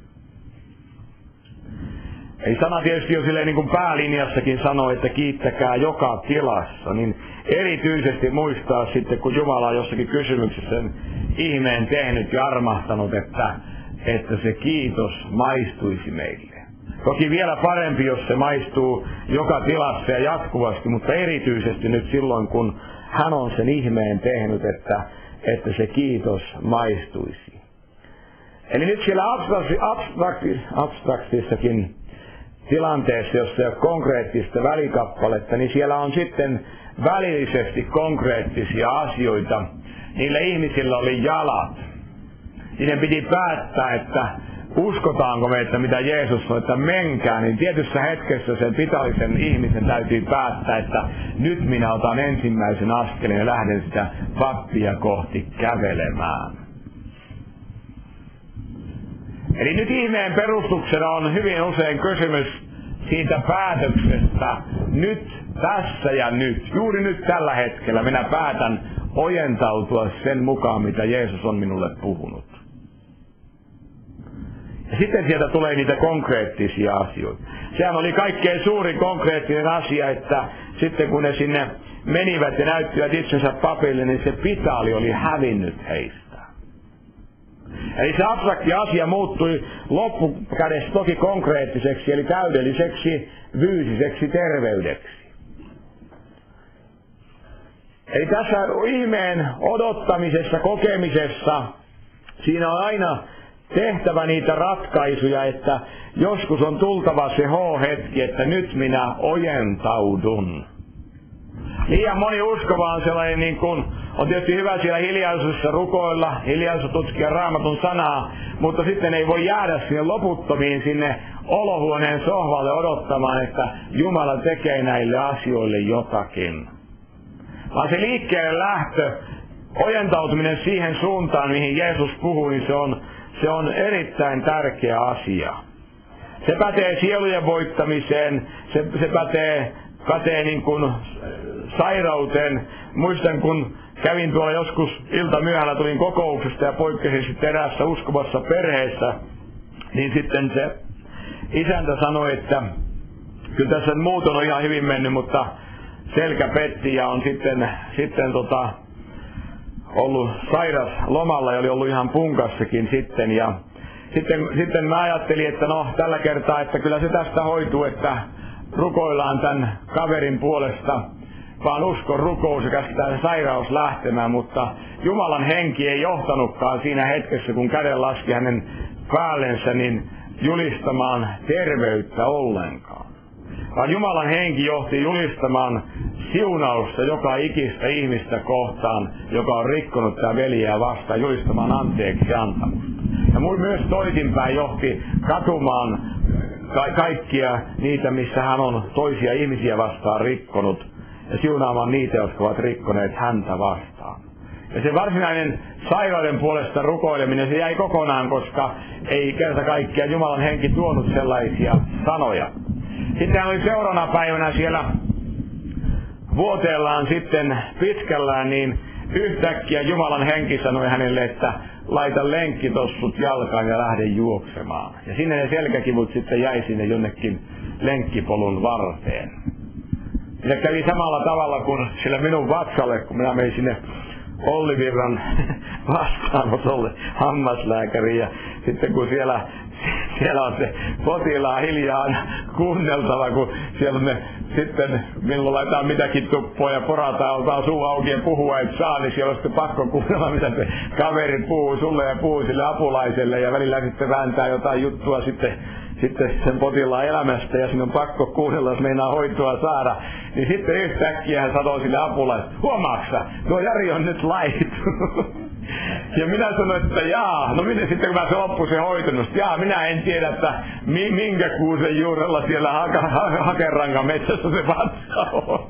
Eli sana tietysti jo silleen niin kuin päälinjassakin sanoo, että kiittäkää joka tilassa, niin erityisesti muistaa sitten, kun Jumala on jossakin kysymyksessä sen ihmeen tehnyt ja armahtanut, että se kiitos maistuisi meille. Toki vielä parempi, jos se maistuu joka tilassa ja jatkuvasti, mutta erityisesti nyt silloin, kun hän on sen ihmeen tehnyt, että se kiitos maistuisi. Eli nyt siellä abstraktissakin tilanteessa, jossa ei ole konkreettista välikappaletta, niin siellä on sitten välillisesti konkreettisia asioita. Niillä ihmisillä oli jalat. Niiden piti päättää, että uskotaanko me, että mitä Jeesus sanoi, että menkää, niin tietyssä hetkessä sen pitallisen ihmisen täytyy päättää, että nyt minä otan ensimmäisen askeleen ja lähden sitä pappia kohti kävelemään. Eli nyt ihmeen perustuksena on hyvin usein kysymys siitä päätöksestä, nyt, tässä ja nyt, juuri nyt tällä hetkellä minä päätän ojentautua sen mukaan, mitä Jeesus on minulle puhunut. Ja sitten sieltä tulee niitä konkreettisia asioita. Sehän oli kaikkein suurin konkreettinen asia, että sitten kun ne sinne menivät ja näyttivät itsensä papille, niin se pitali oli hävinnyt heistä. Eli se abstrakti asia muuttui loppukädessä toki konkreettiseksi, eli täydelliseksi, fyysiseksi terveydeksi. Eli tässä ihmeen odottamisessa, kokemisessa, siinä on aina tehtävä niitä ratkaisuja, että joskus on tultava se H-hetki, että nyt minä ojentaudun. Liian moni uskova on sellainen, niin kuin on tietysti hyvä siellä hiljaisuudessa rukoilla, hiljaisuudessa tutkia Raamatun sanaa, mutta sitten ei voi jäädä sinne loputtomiin sinne olohuoneen sohvalle odottamaan, että Jumala tekee näille asioille jotakin. Vaan se liikkeelle lähtö, ojentautuminen siihen suuntaan, mihin Jeesus puhui, niin se on erittäin tärkeä asia. Se pätee sielujen voittamiseen, se pätee niin kuin sairauteen. Muistan, kun kävin tuolla joskus iltamyöhällä, tulin kokouksesta ja poikkesin sitten eräässä uskovassa perheessä, niin sitten se isäntä sanoi, että kyllä tässä muut on ihan hyvin mennyt, mutta selkä petti ja on sitten ollut sairas lomalla ja oli ollut ihan punkassakin sitten. Ja sitten mä ajattelin, että no tällä kertaa, että kyllä se tästä hoituu, että rukoillaan tämän kaverin puolesta, vaan uskon rukous ja käsketään se sairaus lähtemään, mutta Jumalan henki ei johtanutkaan siinä hetkessä, kun käden laski hänen päällensä, niin julistamaan terveyttä ollenkaan. Vaan Jumalan henki johti julistamaan siunausta joka ikistä ihmistä kohtaan, joka on rikkonut tämä veljeä vastaan, julistamaan anteeksi antamusta. Ja myös toisinpäin johti katumaan kaikkia niitä, missä hän on toisia ihmisiä vastaan rikkonut, ja siunaamaan niitä, jotka ovat rikkoneet häntä vastaan. Ja se varsinainen sairauden puolesta rukoileminen, se jäi kokonaan, koska ei kerta kaikkiaan Jumalan henki tuonut sellaisia sanoja. Sitten hän oli seuraavana päivänä siellä vuoteellaan sitten pitkällään, niin yhtäkkiä Jumalan henki sanoi hänelle, että laita lenkkitossut jalkaan ja lähde juoksemaan. Ja sinne ne selkäkivut sitten jäi sinne jonnekin lenkkipolun varteen. Se kävi samalla tavalla kuin sillä minun vatsalle, kun minä menin sinne Olli Virran vastaanotolle hammaslääkäriin. Ja sitten kun siellä on se potilaan hiljaa kuunneltava, kun siellä me sitten minulla laitetaan mitäkin tuppoa ja porataan, oltaan suu auki ja puhua, et saa, niin siellä on sitten pakko kuunnella, mitä se kaveri puhuu sulle ja puhuu sille apulaiselle ja välillä sitten vääntää jotain juttua sitten sen potilaan elämästä ja sinun on pakko kuunnella, jos meinaa hoitoa saada. Niin sitten yhtäkkiä hän sanoo sille apulaiselle, huomaaksa, tuo Jari on nyt laitunut. Ja minä sanoin, että jaa, no minä sitten kun se loppui se hoitunut, jaa, minä en tiedä, että minkä kuusen juurella siellä Hakerangan metsässä se vatsa on.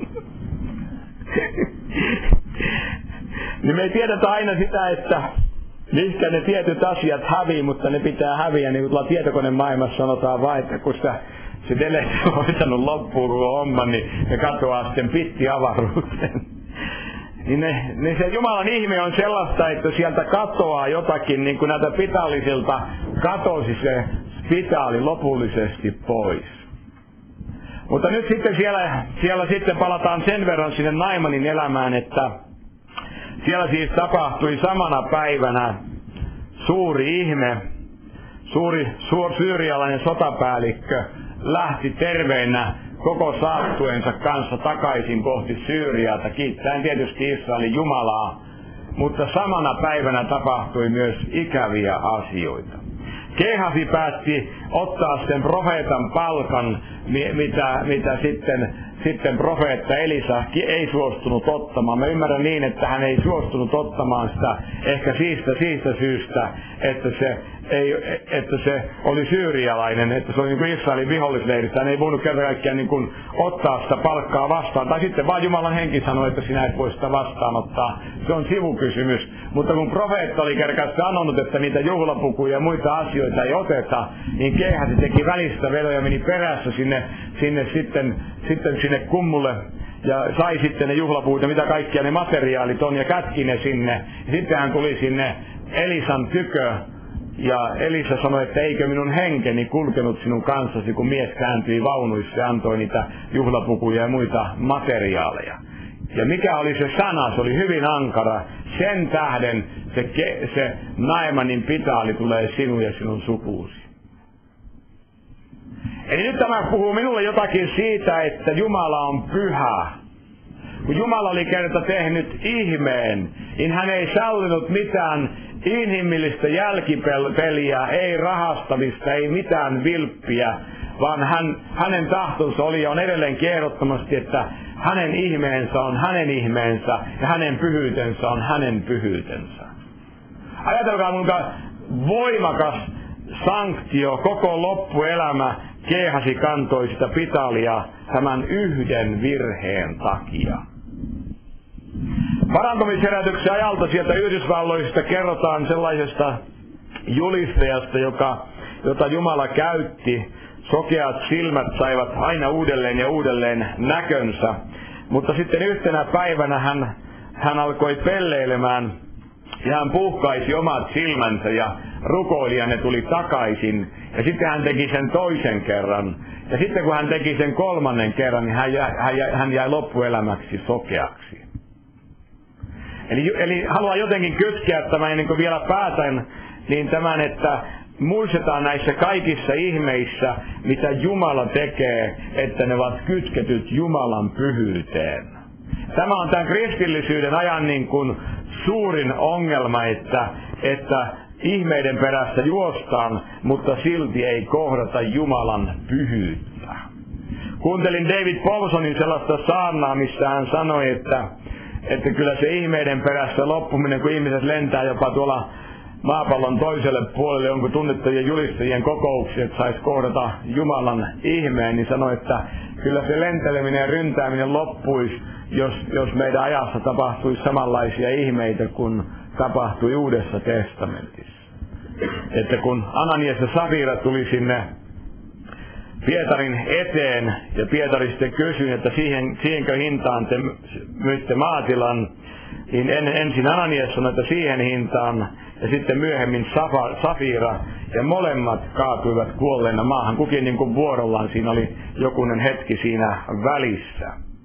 Niin me ei tiedetä aina sitä, että mihinkä ne tietyt asiat hävii, mutta ne pitää häviä, niin kuin tuolla tietokonemaailmassa sanotaan vain, että kun se deletti on hoitanut loppuun koko homman, niin ne katoaa sitten pitti-avaruuteen. Niin se Jumalan ihme on sellaista, että sieltä katoaa jotakin, niin kuin näitä pitallisilta katosi se pitaali lopullisesti pois. Mutta nyt sitten siellä sitten palataan sen verran sinne Naimanin elämään, että siellä siis tapahtui samana päivänä suuri ihme. Suuri syyrialainen sotapäällikkö lähti terveenä koko saattuensa kanssa takaisin kohti Syyriata, kiittäen tietysti Israelin Jumalaa, mutta samana päivänä tapahtui myös ikäviä asioita. Gehazi päätti ottaa sen profeetan palkan, mitä sitten profeetta Elisa ei suostunut ottamaan. Mä ymmärrän niin, että hän ei suostunut ottamaan sitä ehkä siitä syystä, että se oli syyrialainen, että se oli niin kuin Israelin vihollisleiristä. Hän ei voinut kerta kaikkiaan niin kuin ottaa sitä palkkaa vastaan. Tai sitten vaan Jumalan henki sanoi, että sinä et voi sitä vastaanottaa. Se on sivukysymys. Mutta kun profeetta oli kerran sanonut, että niitä juhlapukuja ja muita asioita ei oteta, niin Gehazi teki välistä vedoja ja meni perässä sinne kummulle ja sai sitten ne juhlapuut ja mitä kaikkia ne materiaalit on ja kätki ne sinne. Ja sitten hän tuli sinne Elisan tykö ja Elisa sanoi, että eikö minun henkeni kulkenut sinun kanssasi, kun mies kääntyi vaunuissa ja antoi niitä juhlapukuja ja muita materiaaleja. Ja mikä oli se sana? Se oli hyvin ankara. Sen tähden se Naimanin pitaali tulee sinun ja sinun sukuusi. Eli nyt tämä puhuu minulle jotakin siitä, että Jumala on pyhä. Kun Jumala oli kerta tehnyt ihmeen, niin hän ei sallinut mitään inhimillistä jälkipeliä, ei rahastamista, ei mitään vilppiä, vaan hänen tahtonsa oli ja on edelleenkin ehdottomasti, että hänen ihmeensä on hänen ihmeensä ja hänen pyhyytensä on hänen pyhyytensä. Ajatelkaa kuinka voimakas sanktio koko loppuelämä Gehazi kantoi sitä pitalia tämän yhden virheen takia. Parantumisherätyksen ajalta sieltä Yhdysvalloista kerrotaan sellaisesta julistajasta, jota Jumala käytti. Sokeat silmät saivat aina uudelleen ja uudelleen näkönsä, mutta sitten yhtenä päivänä hän alkoi pelleilemään ja hän puhkaisi omat silmänsä ja rukoili ja ne tuli takaisin. Ja sitten hän teki sen toisen kerran. Ja sitten kun hän teki sen kolmannen kerran, niin hän jäi loppuelämäksi sokeaksi. Eli haluan jotenkin kytkeä tämän ennen kuin vielä päätän, niin tämän, että muistetaan näissä kaikissa ihmeissä, mitä Jumala tekee, että ne ovat kytketyt Jumalan pyhyyteen. Tämä on tämän kristillisyyden ajan niin kuin suurin ongelma, että ihmeiden perässä juostaan, mutta silti ei kohdata Jumalan pyhyyttä. Kuuntelin David Paulsonin sellaista saarnaa, missä hän sanoi, että kyllä se ihmeiden perässä loppuminen, kun ihmiset lentää jopa tuolla maapallon toiselle puolelle jonkun tunnettujen julistajien kokouksia, että saisi kohdata Jumalan ihmeen, niin sanoi, että kyllä se lenteleminen ja ryntääminen loppuisi, jos meidän ajassa tapahtuisi samanlaisia ihmeitä kuin tapahtui Uudessa testamentissa. Että kun Ananias ja Safira tuli sinne Pietarin eteen ja Pietari sitten kysyi, että siihenkö hintaan te myytte maatilan, niin ensin Ananias sanoi, että siihen hintaan ja sitten myöhemmin Safira ja molemmat kaatuivat kuolleena maahan, kukin niin kuin vuorollaan, siinä oli jokunen hetki siinä välissä.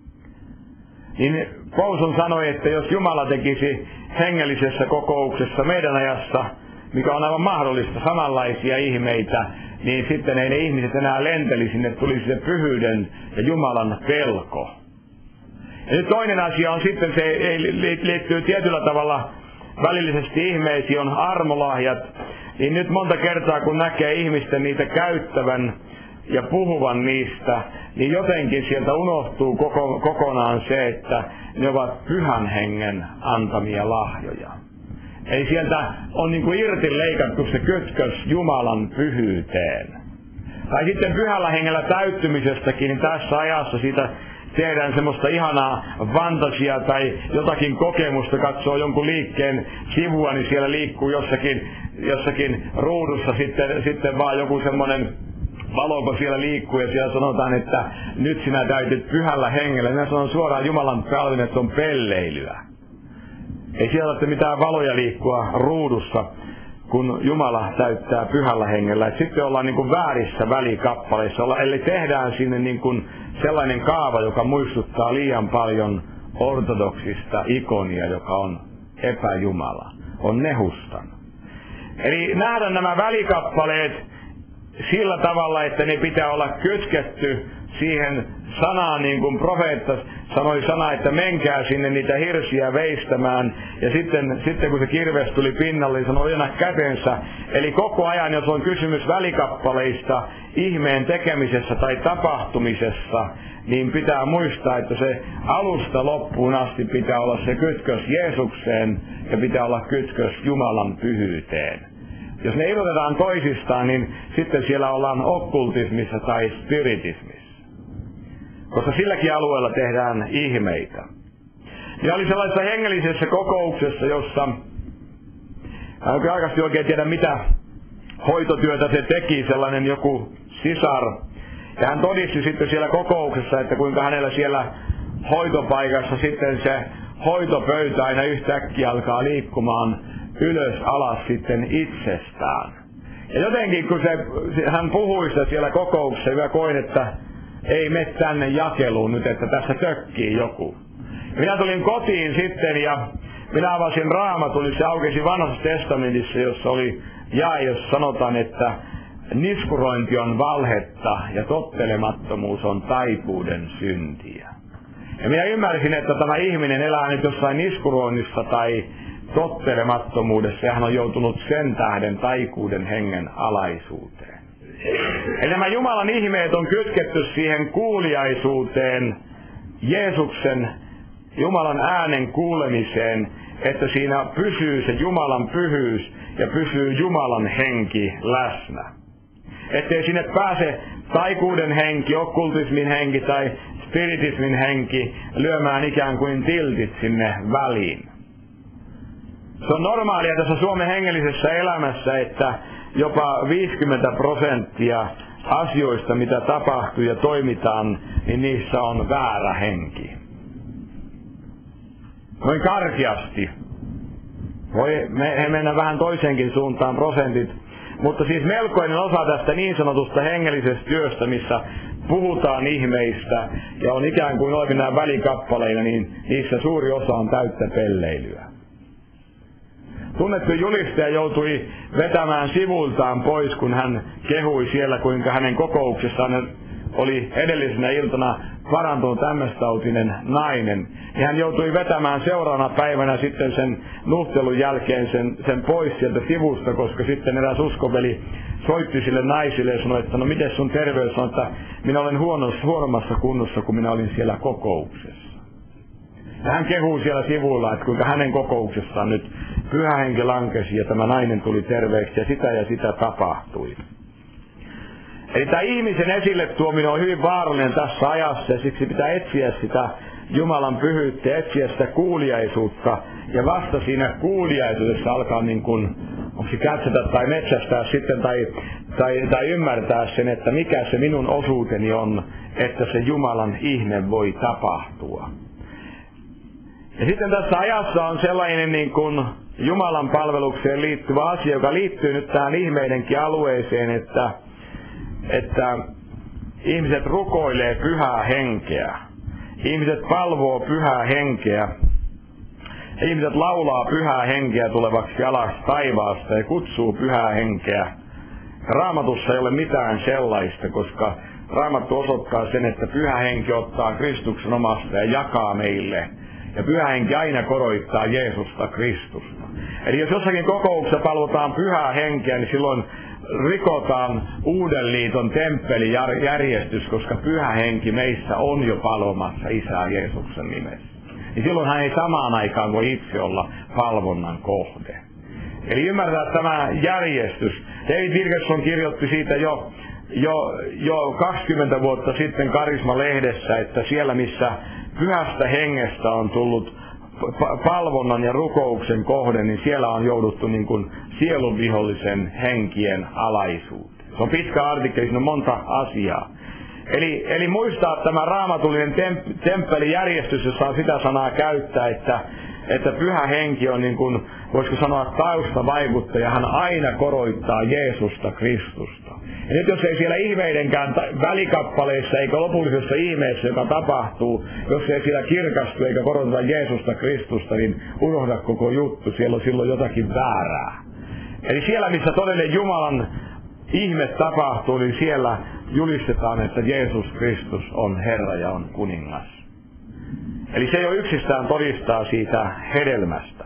Niin Paulson sanoi, että jos Jumala tekisi hengellisessä kokouksessa meidän ajassa, mikä on aivan mahdollista, samanlaisia ihmeitä, niin sitten ei ne ihmiset enää lenteli, sinne tulisi se pyhyyden ja Jumalan pelko. Ja nyt toinen asia on sitten, se liittyy tietyllä tavalla välillisesti ihmeisiin, on armolahjat. Niin nyt monta kertaa kun näkee ihmisten niitä käyttävän ja puhuvan niistä, niin jotenkin sieltä unohtuu kokonaan se, että ne ovat Pyhän Hengen antamia lahjoja. Eli sieltä on niin kuin irti leikattu se kytkös Jumalan pyhyyteen. Tai sitten Pyhällä Hengellä täyttymisestäkin, niin tässä ajassa siitä tehdään semmoista ihanaa fantasiaa tai jotakin kokemusta, katsoo jonkun liikkeen sivua, niin siellä liikkuu jossakin ruudussa sitten vaan joku semmoinen valo, kun siellä liikkuu ja siellä sanotaan, että nyt sinä täytyt Pyhällä Hengellä. Minä sanon suoraan Jumalan palvelun, että se on pelleilyä. Ei siellä ole mitään valoja liikkua ruudussa, kun Jumala täyttää Pyhällä Hengellä. Et sitten ollaan niin kuin väärissä välikappaleissa, eli tehdään sinne niin kuin sellainen kaava, joka muistuttaa liian paljon ortodoksista ikonia, joka on epäjumala, on Nehustan. Eli nähdään nämä välikappaleet sillä tavalla, että ne pitää olla kytketty siihen sanaan, niin kuin profeetta sanoi että menkää sinne niitä hirsiä veistämään. Ja sitten kun se kirves tuli pinnalle, niin sanoi ojena kätensä. Eli koko ajan, jos on kysymys välikappaleista ihmeen tekemisessä tai tapahtumisessa, niin pitää muistaa, että se alusta loppuun asti pitää olla se kytkös Jeesukseen ja pitää olla kytkös Jumalan pyhyyteen. Jos ne irrotetaan toisistaan, niin sitten siellä ollaan okkultismissa tai spiritismissa. Koska silläkin alueella tehdään ihmeitä. Ja oli sellaisessa hengellisessä kokouksessa, jossa hän ei aikasti oikein tiedä mitä hoitotyötä se teki, sellainen joku sisar. Ja hän todisti sitten siellä kokouksessa, että kuinka hänellä siellä hoitopaikassa sitten se hoitopöytä aina yhtäkkiä alkaa liikkumaan ylös alas sitten itsestään. Ja jotenkin kun hän puhui sitä siellä kokouksessa, hyvä koin, että ei mene tänne jakeluun nyt, että tässä tökkii joku. Minä tulin kotiin sitten ja minä avasin Raamatun, se aukesi Vanhassa testamentissa, jossa oli jae, jossa sanotaan, että niskurointi on valhetta ja tottelemattomuus on taikuuden syntiä. Ja minä ymmärsin, että tämä ihminen elää nyt jossain niskuroinnissa tai tottelemattomuudessa ja hän on joutunut sen tähden taikuuden hengen alaisuuteen. Eli nämä Jumalan ihmeet on kytketty siihen kuuliaisuuteen, Jeesuksen Jumalan äänen kuulemiseen, että siinä pysyy se Jumalan pyhyys ja pysyy Jumalan henki läsnä. Ettei sinne pääse taikuuden henki, okkultismin henki tai spiritismin henki lyömään ikään kuin tiltit sinne väliin. Se on normaalia tässä Suomen hengellisessä elämässä, että jopa 50% asioista, mitä tapahtuu ja toimitaan, niin niissä on väärä henki. Noin karkeasti. Voi mennä vähän toiseenkin suuntaan prosentit, mutta siis melkoinen osa tästä niin sanotusta hengellisestä työstä, missä puhutaan ihmeistä ja on ikään kuin olevinaan välikappaleina, niin niissä suuri osa on täyttä pelleilyä. Tunnettu julistaja joutui vetämään sivuiltaan pois, kun hän kehui siellä, kuinka hänen kokouksessaan oli edellisenä iltana parantunut MS-tautinen nainen. Ja hän joutui vetämään seuraavana päivänä sitten sen nuhtelun jälkeen sen pois sieltä sivusta, koska sitten eräs uskoveli soitti sille naisille ja sanoi, että no miten sun terveys on, että minä olen huonommassa kunnossa, kun minä olin siellä kokouksessa. Ja hän kehuu siellä sivuilla, että kuinka hänen kokouksessaan nyt Pyhä Henki lankesi ja tämä nainen tuli terveeksi ja sitä tapahtui. Eli tämä ihmisen esille tuominen on hyvin vaarallinen tässä ajassa, ja siksi pitää etsiä sitä Jumalan pyhyyttä, etsiä sitä kuuliaisuutta, ja vasta siinä kuuliaisuudessa alkaa niin kuin, onko se kätsätä tai metsästää sitten, tai ymmärtää sen, että mikä se minun osuuteni on, että se Jumalan ihme voi tapahtua. Ja sitten tässä ajassa on sellainen niin kuin Jumalan palvelukseen liittyvä asia, joka liittyy nyt tähän ihmeidenkin alueeseen, että ihmiset rukoilee pyhää henkeä. Ihmiset palvoo pyhää henkeä. Ihmiset laulaa pyhää henkeä tulevaksi alas taivaasta ja kutsuu pyhää henkeä. Raamatussa ei ole mitään sellaista, koska Raamattu osoittaa sen, että pyhä henki ottaa Kristuksen omasta ja jakaa meille. Ja pyhä henki aina koroittaa Jeesusta Kristusta. Eli jos jossakin kokouksessa palvotaan pyhää henkeä, niin silloin rikotaan Uuden liiton temppelijärjestys, koska pyhä henki meissä on jo palvomassa Isää Jeesuksen nimessä. Niin silloin hän ei samaan aikaan voi itse olla palvonnan kohde. Eli ymmärtää tämä järjestys. David Wilkerson kirjoitti siitä jo 20 vuotta sitten Karisma-lehdessä, että siellä missä pyhästä hengestä on tullut palvonnan ja rukouksen kohde, niin siellä on jouduttu niin kuin sielunvihollisen henkien alaisuuteen. Se on pitkä artikkeli, siinä on monta asiaa. Eli muistaa tämä raamatullinen temppelijärjestys, jossa on sitä sanaa käyttää, että pyhä henki on niin kuin, voisiko sanoa, taustavaikuttaja, hän aina koroittaa Jeesusta Kristusta. Ja nyt jos ei siellä ihmeidenkään välikappaleissa eikä lopullisessa ihmeessä, joka tapahtuu, jos ei siellä kirkastu eikä koroteta Jeesusta Kristusta, niin unohda koko juttu, siellä on silloin jotakin väärää. Eli siellä, missä todellinen Jumalan ihme tapahtuu, niin siellä julistetaan, että Jeesus Kristus on Herra ja on kuningas. Eli se jo yksistään todistaa siitä hedelmästä.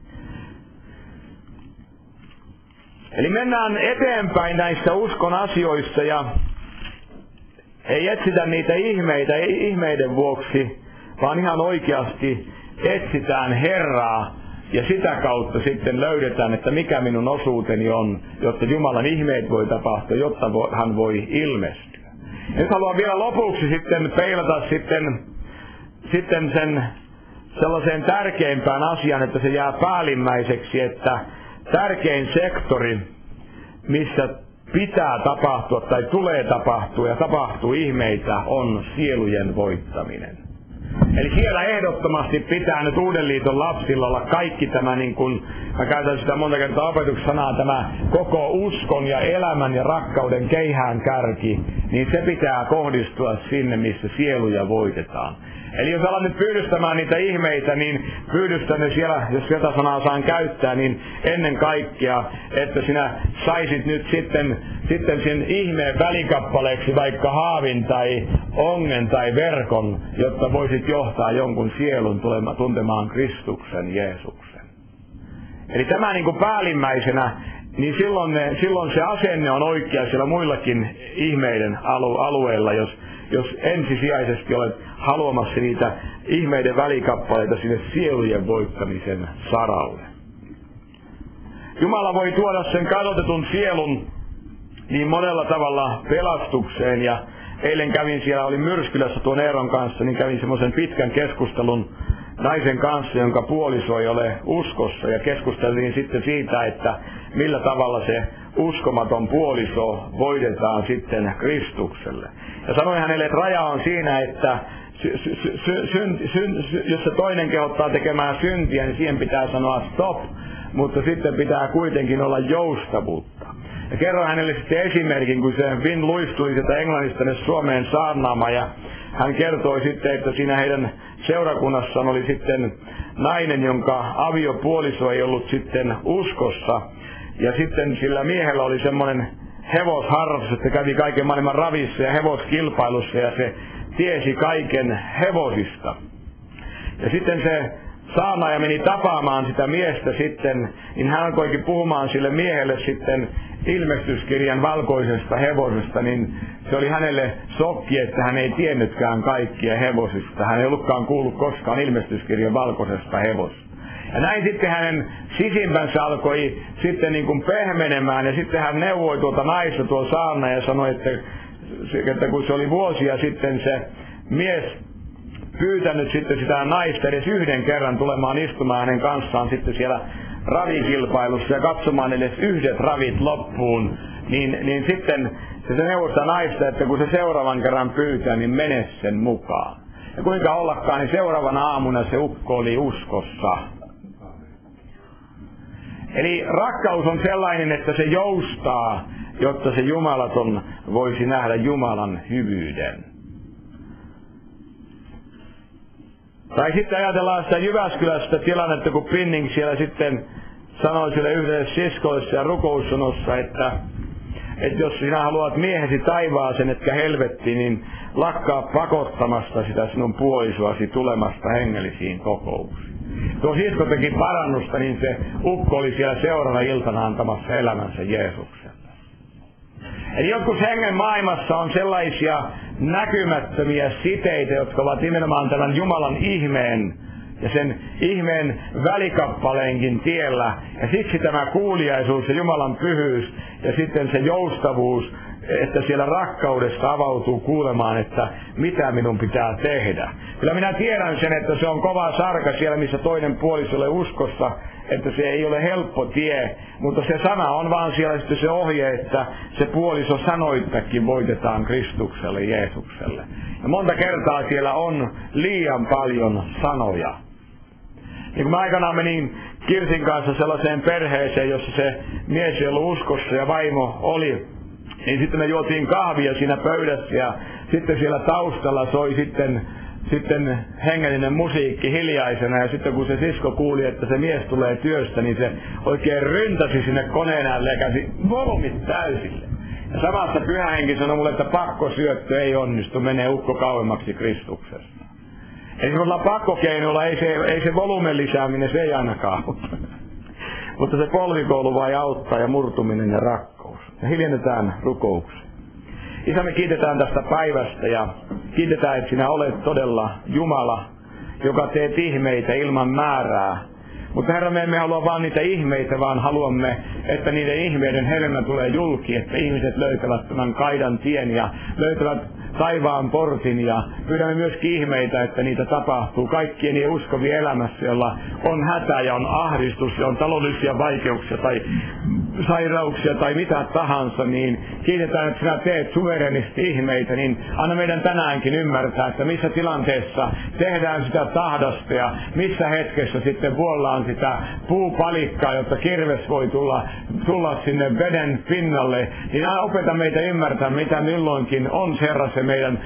Eli mennään eteenpäin näissä uskon asioissa ja ei etsitä niitä ihmeitä, ei ihmeiden vuoksi, vaan ihan oikeasti etsitään Herraa ja sitä kautta sitten löydetään, että mikä minun osuuteni on, jotta Jumalan ihmeet voi tapahtua, jotta hän voi ilmestyä. Nyt haluan vielä lopuksi sitten peilata sitten sen sellaiseen tärkeimpään asiaan, että se jää päällimmäiseksi, että tärkein sektori, missä pitää tapahtua tai tulee tapahtua ja tapahtuu ihmeitä, on sielujen voittaminen. Eli siellä ehdottomasti pitää nyt Uuden liiton lapsilla olla kaikki tämä, niin kuin mä käytän sitä monta kertaa opetussanaa, tämä koko uskon ja elämän ja rakkauden keihään kärki, niin se pitää kohdistua sinne, missä sieluja voitetaan. Eli jos alan nyt pyydystämään niitä ihmeitä, niin pyydystän ne siellä, jos sieltä sanaa saan käyttää, niin ennen kaikkea, että sinä saisit nyt sitten sen ihmeen välikappaleeksi vaikka haavin tai ongen tai verkon, jotta voisit johtaa jonkun sielun tuntemaan Kristuksen Jeesuksen. Eli tämä niin kuin päällimmäisenä, niin silloin se asenne on oikea siellä muillakin ihmeiden alueilla, jos ensisijaisesti olet haluamassa niitä ihmeiden välikappaleita sinne sielujen voittamisen saralle. Jumala voi tuoda sen kadotetun sielun niin monella tavalla pelastukseen, ja eilen kävin siellä, olin Myrskylässä tuon Eeron kanssa, niin kävin semmoisen pitkän keskustelun naisen kanssa, jonka puoliso ei ole uskossa, ja keskusteltiin sitten siitä, että millä tavalla se uskomaton puoliso voitetaan sitten Kristukselle. Ja sanoin hänelle, että raja on siinä, että jos se toinen kehottaa tekemään syntiä, niin siihen pitää sanoa stop, mutta sitten pitää kuitenkin olla joustavuutta. Ja kerroin hänelle sitten esimerkin, kun se Finn Lewis tuli sieltä Englannista tänne Suomeen saarnaamaan, ja hän kertoi sitten, että siinä heidän seurakunnassaan oli sitten nainen, jonka aviopuoliso ei ollut sitten uskossa, ja sitten sillä miehellä oli semmoinen hevosharrastus, että kävi kaiken maailman ravissa ja hevoskilpailussa, ja se tiesi kaiken hevosista. Ja sitten se saarnaaja meni tapaamaan sitä miestä sitten, niin hän alkoikin puhumaan sille miehelle sitten ilmestyskirjan valkoisesta hevosesta, niin se oli hänelle shokki, että hän ei tiennytkään kaikkia hevosista. Hän ei ollutkaan kuullut koskaan ilmestyskirjan valkoisesta hevosesta. Ja näin sitten hänen sisimpänsä alkoi sitten niin kuin pehmenemään, ja sitten hän neuvoi tuota naista tuolla saarna ja sanoi, että kun se oli vuosia sitten se mies pyytänyt sitten sitä naista edes yhden kerran tulemaan istumaan hänen kanssaan sitten siellä ravikilpailussa ja katsomaan edes yhdet ravit loppuun, niin sitten se neuvoi sitä naista, että kun se seuraavan kerran pyytää, niin mene sen mukaan. Ja kuinka ollakaan, niin seuraavana aamuna se ukko oli uskossa. Eli rakkaus on sellainen, että se joustaa, jotta se jumalaton voisi nähdä Jumalan hyvyyden. Tai sitten ajatellaan sitä Jyväskylästä tilannetta, kun Pinning siellä sitten sanoi sille yhdelle siskolle ja rukoussonossa, että jos sinä haluat miehesi taivaaseen, etkä helvettiin, niin lakkaa pakottamasta sitä sinun puolisoasi tulemasta hengellisiin kokouksiin. Tuo sisko teki parannusta, niin se ukko oli siellä seuraavana iltana antamassa elämänsä Jeesukselle. Eli joskus hengen maailmassa on sellaisia näkymättömiä siteitä, jotka ovat nimenomaan tämän Jumalan ihmeen ja sen ihmeen välikappaleenkin tiellä. Ja siksi tämä kuuliaisuus ja Jumalan pyhyys ja sitten se joustavuus, että siellä rakkaudesta avautuu kuulemaan, että mitä minun pitää tehdä. Kyllä minä tiedän sen, että se on kova sarka siellä, missä toinen puoliso ole uskossa, että se ei ole helppo tie, mutta se sana on vaan siellä sitten se ohje, että se puoliso sanoittakin voitetaan Kristukselle, Jeesukselle. Ja monta kertaa siellä on liian paljon sanoja. Niin kun mä aikanaan menin Kirsin kanssa sellaiseen perheeseen, jossa se mies ei ollut uskossa ja vaimo oli, niin sitten me juotiin kahvia siinä pöydässä ja sitten siellä taustalla soi sitten hengellinen musiikki hiljaisena, ja sitten kun se sisko kuuli, että se mies tulee työstä, niin se oikein ryntäsi sinne koneen äärelle ja käsi volumit täysille. Ja samassa Pyhä Henki sanoi mulle, että pakkosyöttö ei onnistu, menee ukko kauemmaksi Kristuksesta. Eli semmoisella pakkokeinoilla ei se volumen lisääminen, se ei ainakaan auta. Mutta se polvikoulu vai auttaa ja murtuminen ja rakkaus. Ja hiljennetään rukoukseen. Isä, me kiitetään tästä päivästä ja kiitetään, että sinä olet todella Jumala, joka teet ihmeitä ilman määrää. Mutta Herra, me emme halua vaan niitä ihmeitä, vaan haluamme, että niiden ihmeiden hedelmä tulee julki, että ihmiset löytävät tämän kaidan tien ja löytävät taivaan portin, ja pyydämme myöskin ihmeitä, että niitä tapahtuu kaikkien niiden uskovien elämässä, jolla on hätä ja on ahdistus ja on taloudellisia vaikeuksia tai sairauksia tai mitä tahansa, niin kiitetään, että sinä teet suverenisti ihmeitä, niin anna meidän tänäänkin ymmärtää, että missä tilanteessa tehdään sitä tahdasta ja missä hetkessä sitten vuollaan sitä puupalikkaa, jotta kirves voi tulla sinne veden pinnalle, niin opeta meitä ymmärtää, mitä milloinkin on Herra se meidän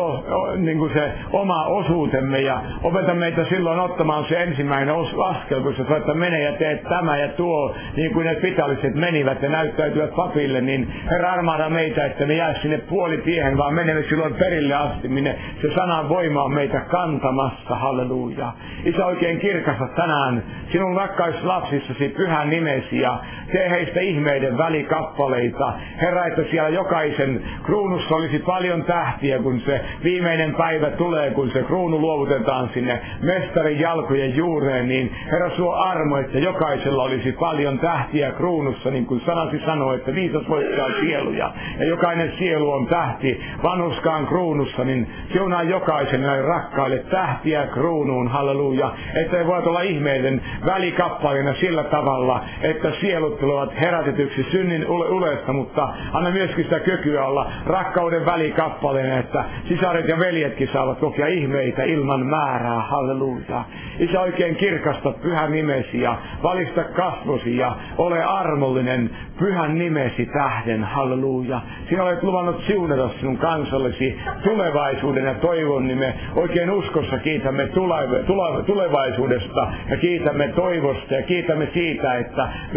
niin kuin se oma osuutemme, ja opeta meitä silloin ottamaan se ensimmäinen askel, kun sä että mene ja teet tämä ja tuo, niin kuin ne pitalliset menivät ja näyttäytyvät papille, niin Herra armahda meitä, että me jää sinne puolitiehen, vaan menemme silloin perille asti, minne se sanan voima on meitä kantamassa, halleluja. Isä, oikein kirkasta tänään sinun rakkauslapsissasi pyhän nimesi ja tee heistä ihmeiden välikappaleita. Herra, että siellä jokaisen kruunussa olisi paljon tähtiä, kun se viimeinen päivä tulee, kun se kruunu luovutetaan sinne mestarin jalkojen juureen, niin Herra, suo armo, että jokaisella olisi paljon tähtiä kruunussa, niin kuin sanasi sanoo, että viisas voittaa sieluja. Ja jokainen sielu on tähti vanhuskaan kruunussa, niin siunaa jokaisen näin rakkaille tähtiä kruunuun, halleluja. Että he voivat olla ihmeiden välikappaleina sillä tavalla, että sielut tulevat herätetyksi synnin ulesta, mutta anna myöskin sitä kykyä olla rakkauden välikappaleina, että sisaret ja veljetkin saavat kokea ihmeitä ilman määrää, halleluja. Isä, oikein kirkasta pyhän nimesi ja valista kasvosi ja ole armollinen pyhän nimesi tähden, halleluja. Sinä olet luvannut siunata sinun kansallesi tulevaisuuden ja toivon, niin me oikein uskossa kiitämme tulevaisuudesta ja kiitämme toivosta ja kiitämme siitä, että meidän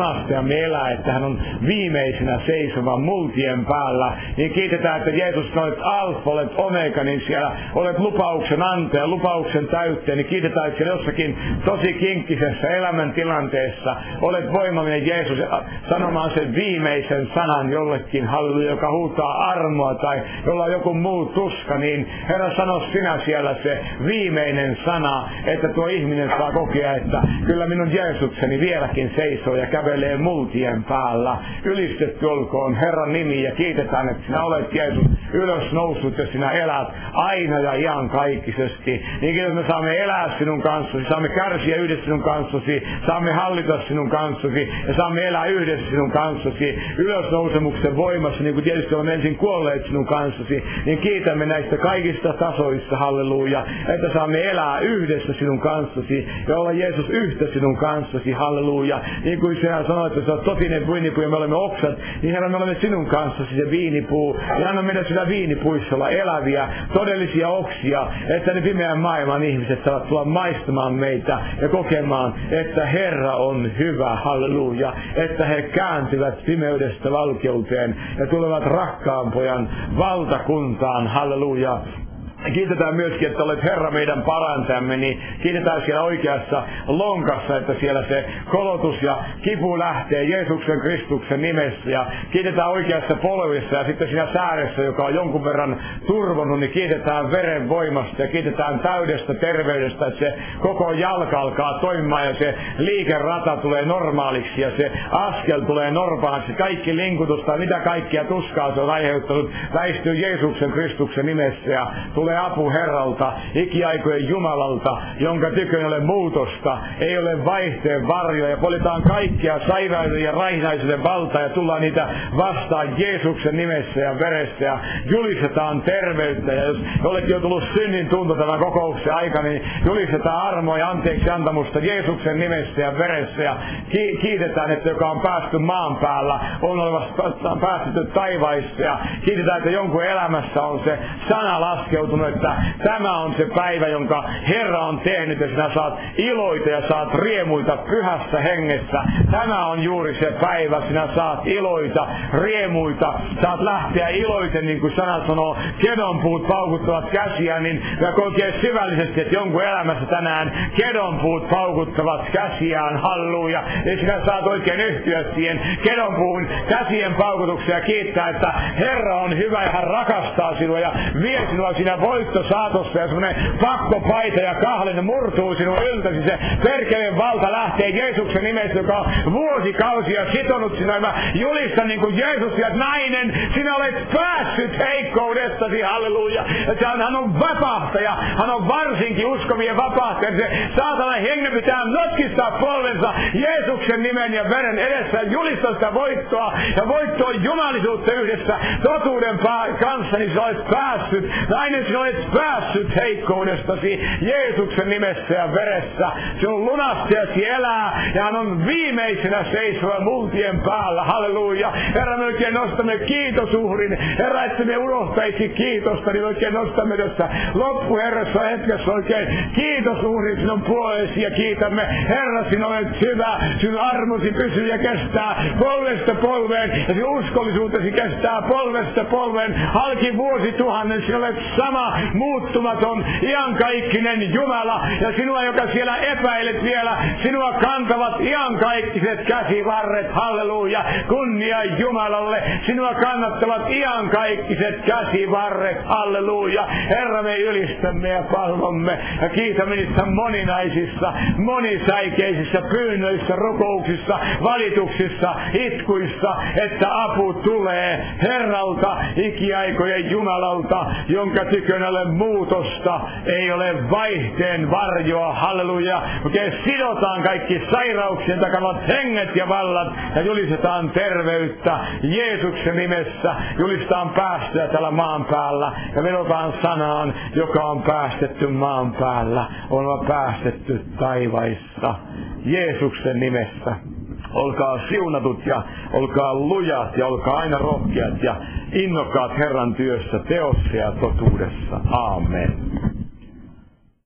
lunastajamme elää, että hän on viimeisenä seisova multien päällä. Niin kiitetään, että Jeesus, olet alfa, olet omega, niin siellä olet lupauksen antaja, lupauksen täyttäjä. Niin kiitetään, että siellä jossakin tosi kinkkisessä elämäntilanteessa olet voimallinen Jeesus sanomaan sen viimeisen sanan jollekin, halleluja, joka huutaa armoa tai jolla on joku muu tuska, niin Herra, sano sinä siellä se viimeinen sana, että tuo ihminen saa kokea, että kyllä minun Jeesukseni vieläkin seisoo ja kävelee multien päällä. Ylistetty olkoon Herran nimi ja kiitetään, että sinä olet Jeesus ylös noussut ja sinä elät aina ja iankaikkisesti. Niin että me saamme elää sinun kanssasi, saamme kärsiä yhdessä sinun kanssasi, saamme hallita sinun kanssasi ja saamme elää yhdessä sinun kanssasi ylösnousemuksen voimassa, niin kuin tietysti olemme ensin kuolleet sinun kanssasi, niin kiitämme näistä kaikista tasoista, halleluja, että saamme elää yhdessä sinun kanssasi ja olla Jeesus yhtä sinun kanssasi, halleluja. Niin kuin sinä sanoit, että sä olet totinen viinipuu ja me olemme oksat, niin Herra, me olemme sinun kanssasi se viinipuu ja anna meidän sitä viinipuissa olla eläviä, todellisia oksia, että ne pimeän maailman ihmiset saavat tulla maistamaan meitä ja kokemaan, että Herra on hyvä, halleluja, että he kääntyvät pimeydestä valkeuteen ja tulevat rakkaan pojan valtakuntaan, halleluja. Kiitetään myöskin, että olet Herra meidän parantajamme, niin kiitetään siellä oikeassa lonkassa, että siellä se kolotus ja kipu lähtee Jeesuksen Kristuksen nimessä. Ja kiitetään oikeassa polvissa ja sitten siinä sääressä, joka on jonkun verran turvonnut, niin kiitetään veren voimasta ja kiitetään täydestä terveydestä, että se koko jalka alkaa toimimaan ja se liikerata tulee normaaliksi ja se askel tulee normaaliksi. Kaikki linkutus tai mitä kaikkia tuskaa se on aiheuttanut väistyy Jeesuksen Kristuksen nimessä ja tulee apu Herralta, ikiaikojen Jumalalta, jonka tykön ei ole muutosta, ei ole vaihteen varjoa, ja politaan kaikkia sairauden ja raihnaisuuden valtaa ja tullaan niitä vastaan Jeesuksen nimessä ja veressä ja julistetaan terveyttä. Ja jos olet jo tullut synnin tunto tämän kokouksen aikana, niin julistetaan armoa ja anteeksi antamusta Jeesuksen nimessä ja veressä ja kiitetään, että joka on päästy maan päällä, on olevassa päästetty taivaissa ja kiitetään, että jonkun elämässä on se sana laskeutunut, että tämä on se päivä, jonka Herra on tehnyt ja sinä saat iloita ja saat riemuita pyhässä hengessä. Tämä on juuri se päivä, sinä saat iloita, riemuita, saat lähteä iloiten, niin kuin sana sanoo, kedonpuut paukuttavat käsiä, niin ja kokee syvällisesti, että jonkun elämässä tänään kedonpuut paukuttavat käsiään, halleluja, ja sinä saat oikein yhtyä siihen kedonpuun käsien paukutukseen ja kiittää, että Herra on hyvä ja hän rakastaa sinua ja vie sinua siinä voittosaatossa ja semmoinen pakkopaita ja kahlinen murtuu sinun yltäsi. Se perkeleen valta lähtee Jeesuksen nimessä, joka on vuosikausia sitonut sinua. Mä julistan niin kuin Jeesus ja nainen, sinä olet päässyt heikkoudestasi, halleluja. Hän on vapahtaja, hän on varsinkin uskovien vapahtaja. Se saatanan hengen pitää notkistaa polvensa Jeesuksen nimen ja veren edessä julistaa sitä voittoa ja voittoa jumalisuutta yhdessä totuuden kanssa, niin sä olet päässyt. Nainen, sinä olet päässyt heikkoudestasi Jeesuksen nimessä ja veressä. Sinun lunastajasi elää ja hän on viimeisenä seisova multien päällä. Halleluja. Herra, me oikein nostamme kiitosuhrin. Herra, että me unohtaisi kiitosta, niin oikein nostamme tässä loppuherrassa hetkessä oikein kiitosuhrin sinun puolesi ja kiitämme. Herra, sinä olet hyvä. Sinun armosi pysyy ja kestää polvesta polveen ja sinun uskollisuutesi kestää polvesta polveen halki vuosituhannen. Sinä olet sama muuttumaton, iankaikkinen Jumala ja sinua, joka siellä epäilet vielä, sinua kantavat iankaikkiset käsivarret, halleluja, kunnia Jumalalle, sinua kannattavat iankaikkiset käsivarret, halleluja. Herra, me ylistämme ja palvomme ja kiitämme niissä moninaisissa, monisäikeisissä pyynnöissä, rukouksissa, valituksissa, itkuissa, että apu tulee Herralta, ikiaikojen Jumalalta, jonka tykön ei ole muutosta, ei ole vaihteen varjoa, halleluja. Oikein sidotaan kaikki sairauksien takavat henget ja vallat ja julistetaan terveyttä Jeesuksen nimessä. Julistetaan päästöä tällä maan päällä ja vedotaan sanaan, joka on päästetty maan päällä, on päästetty taivaissa Jeesuksen nimessä. Olkaa siunatut ja olkaa lujat ja olkaa aina rohkeat ja innokkaat Herran työssä, teossa ja totuudessa. Aamen.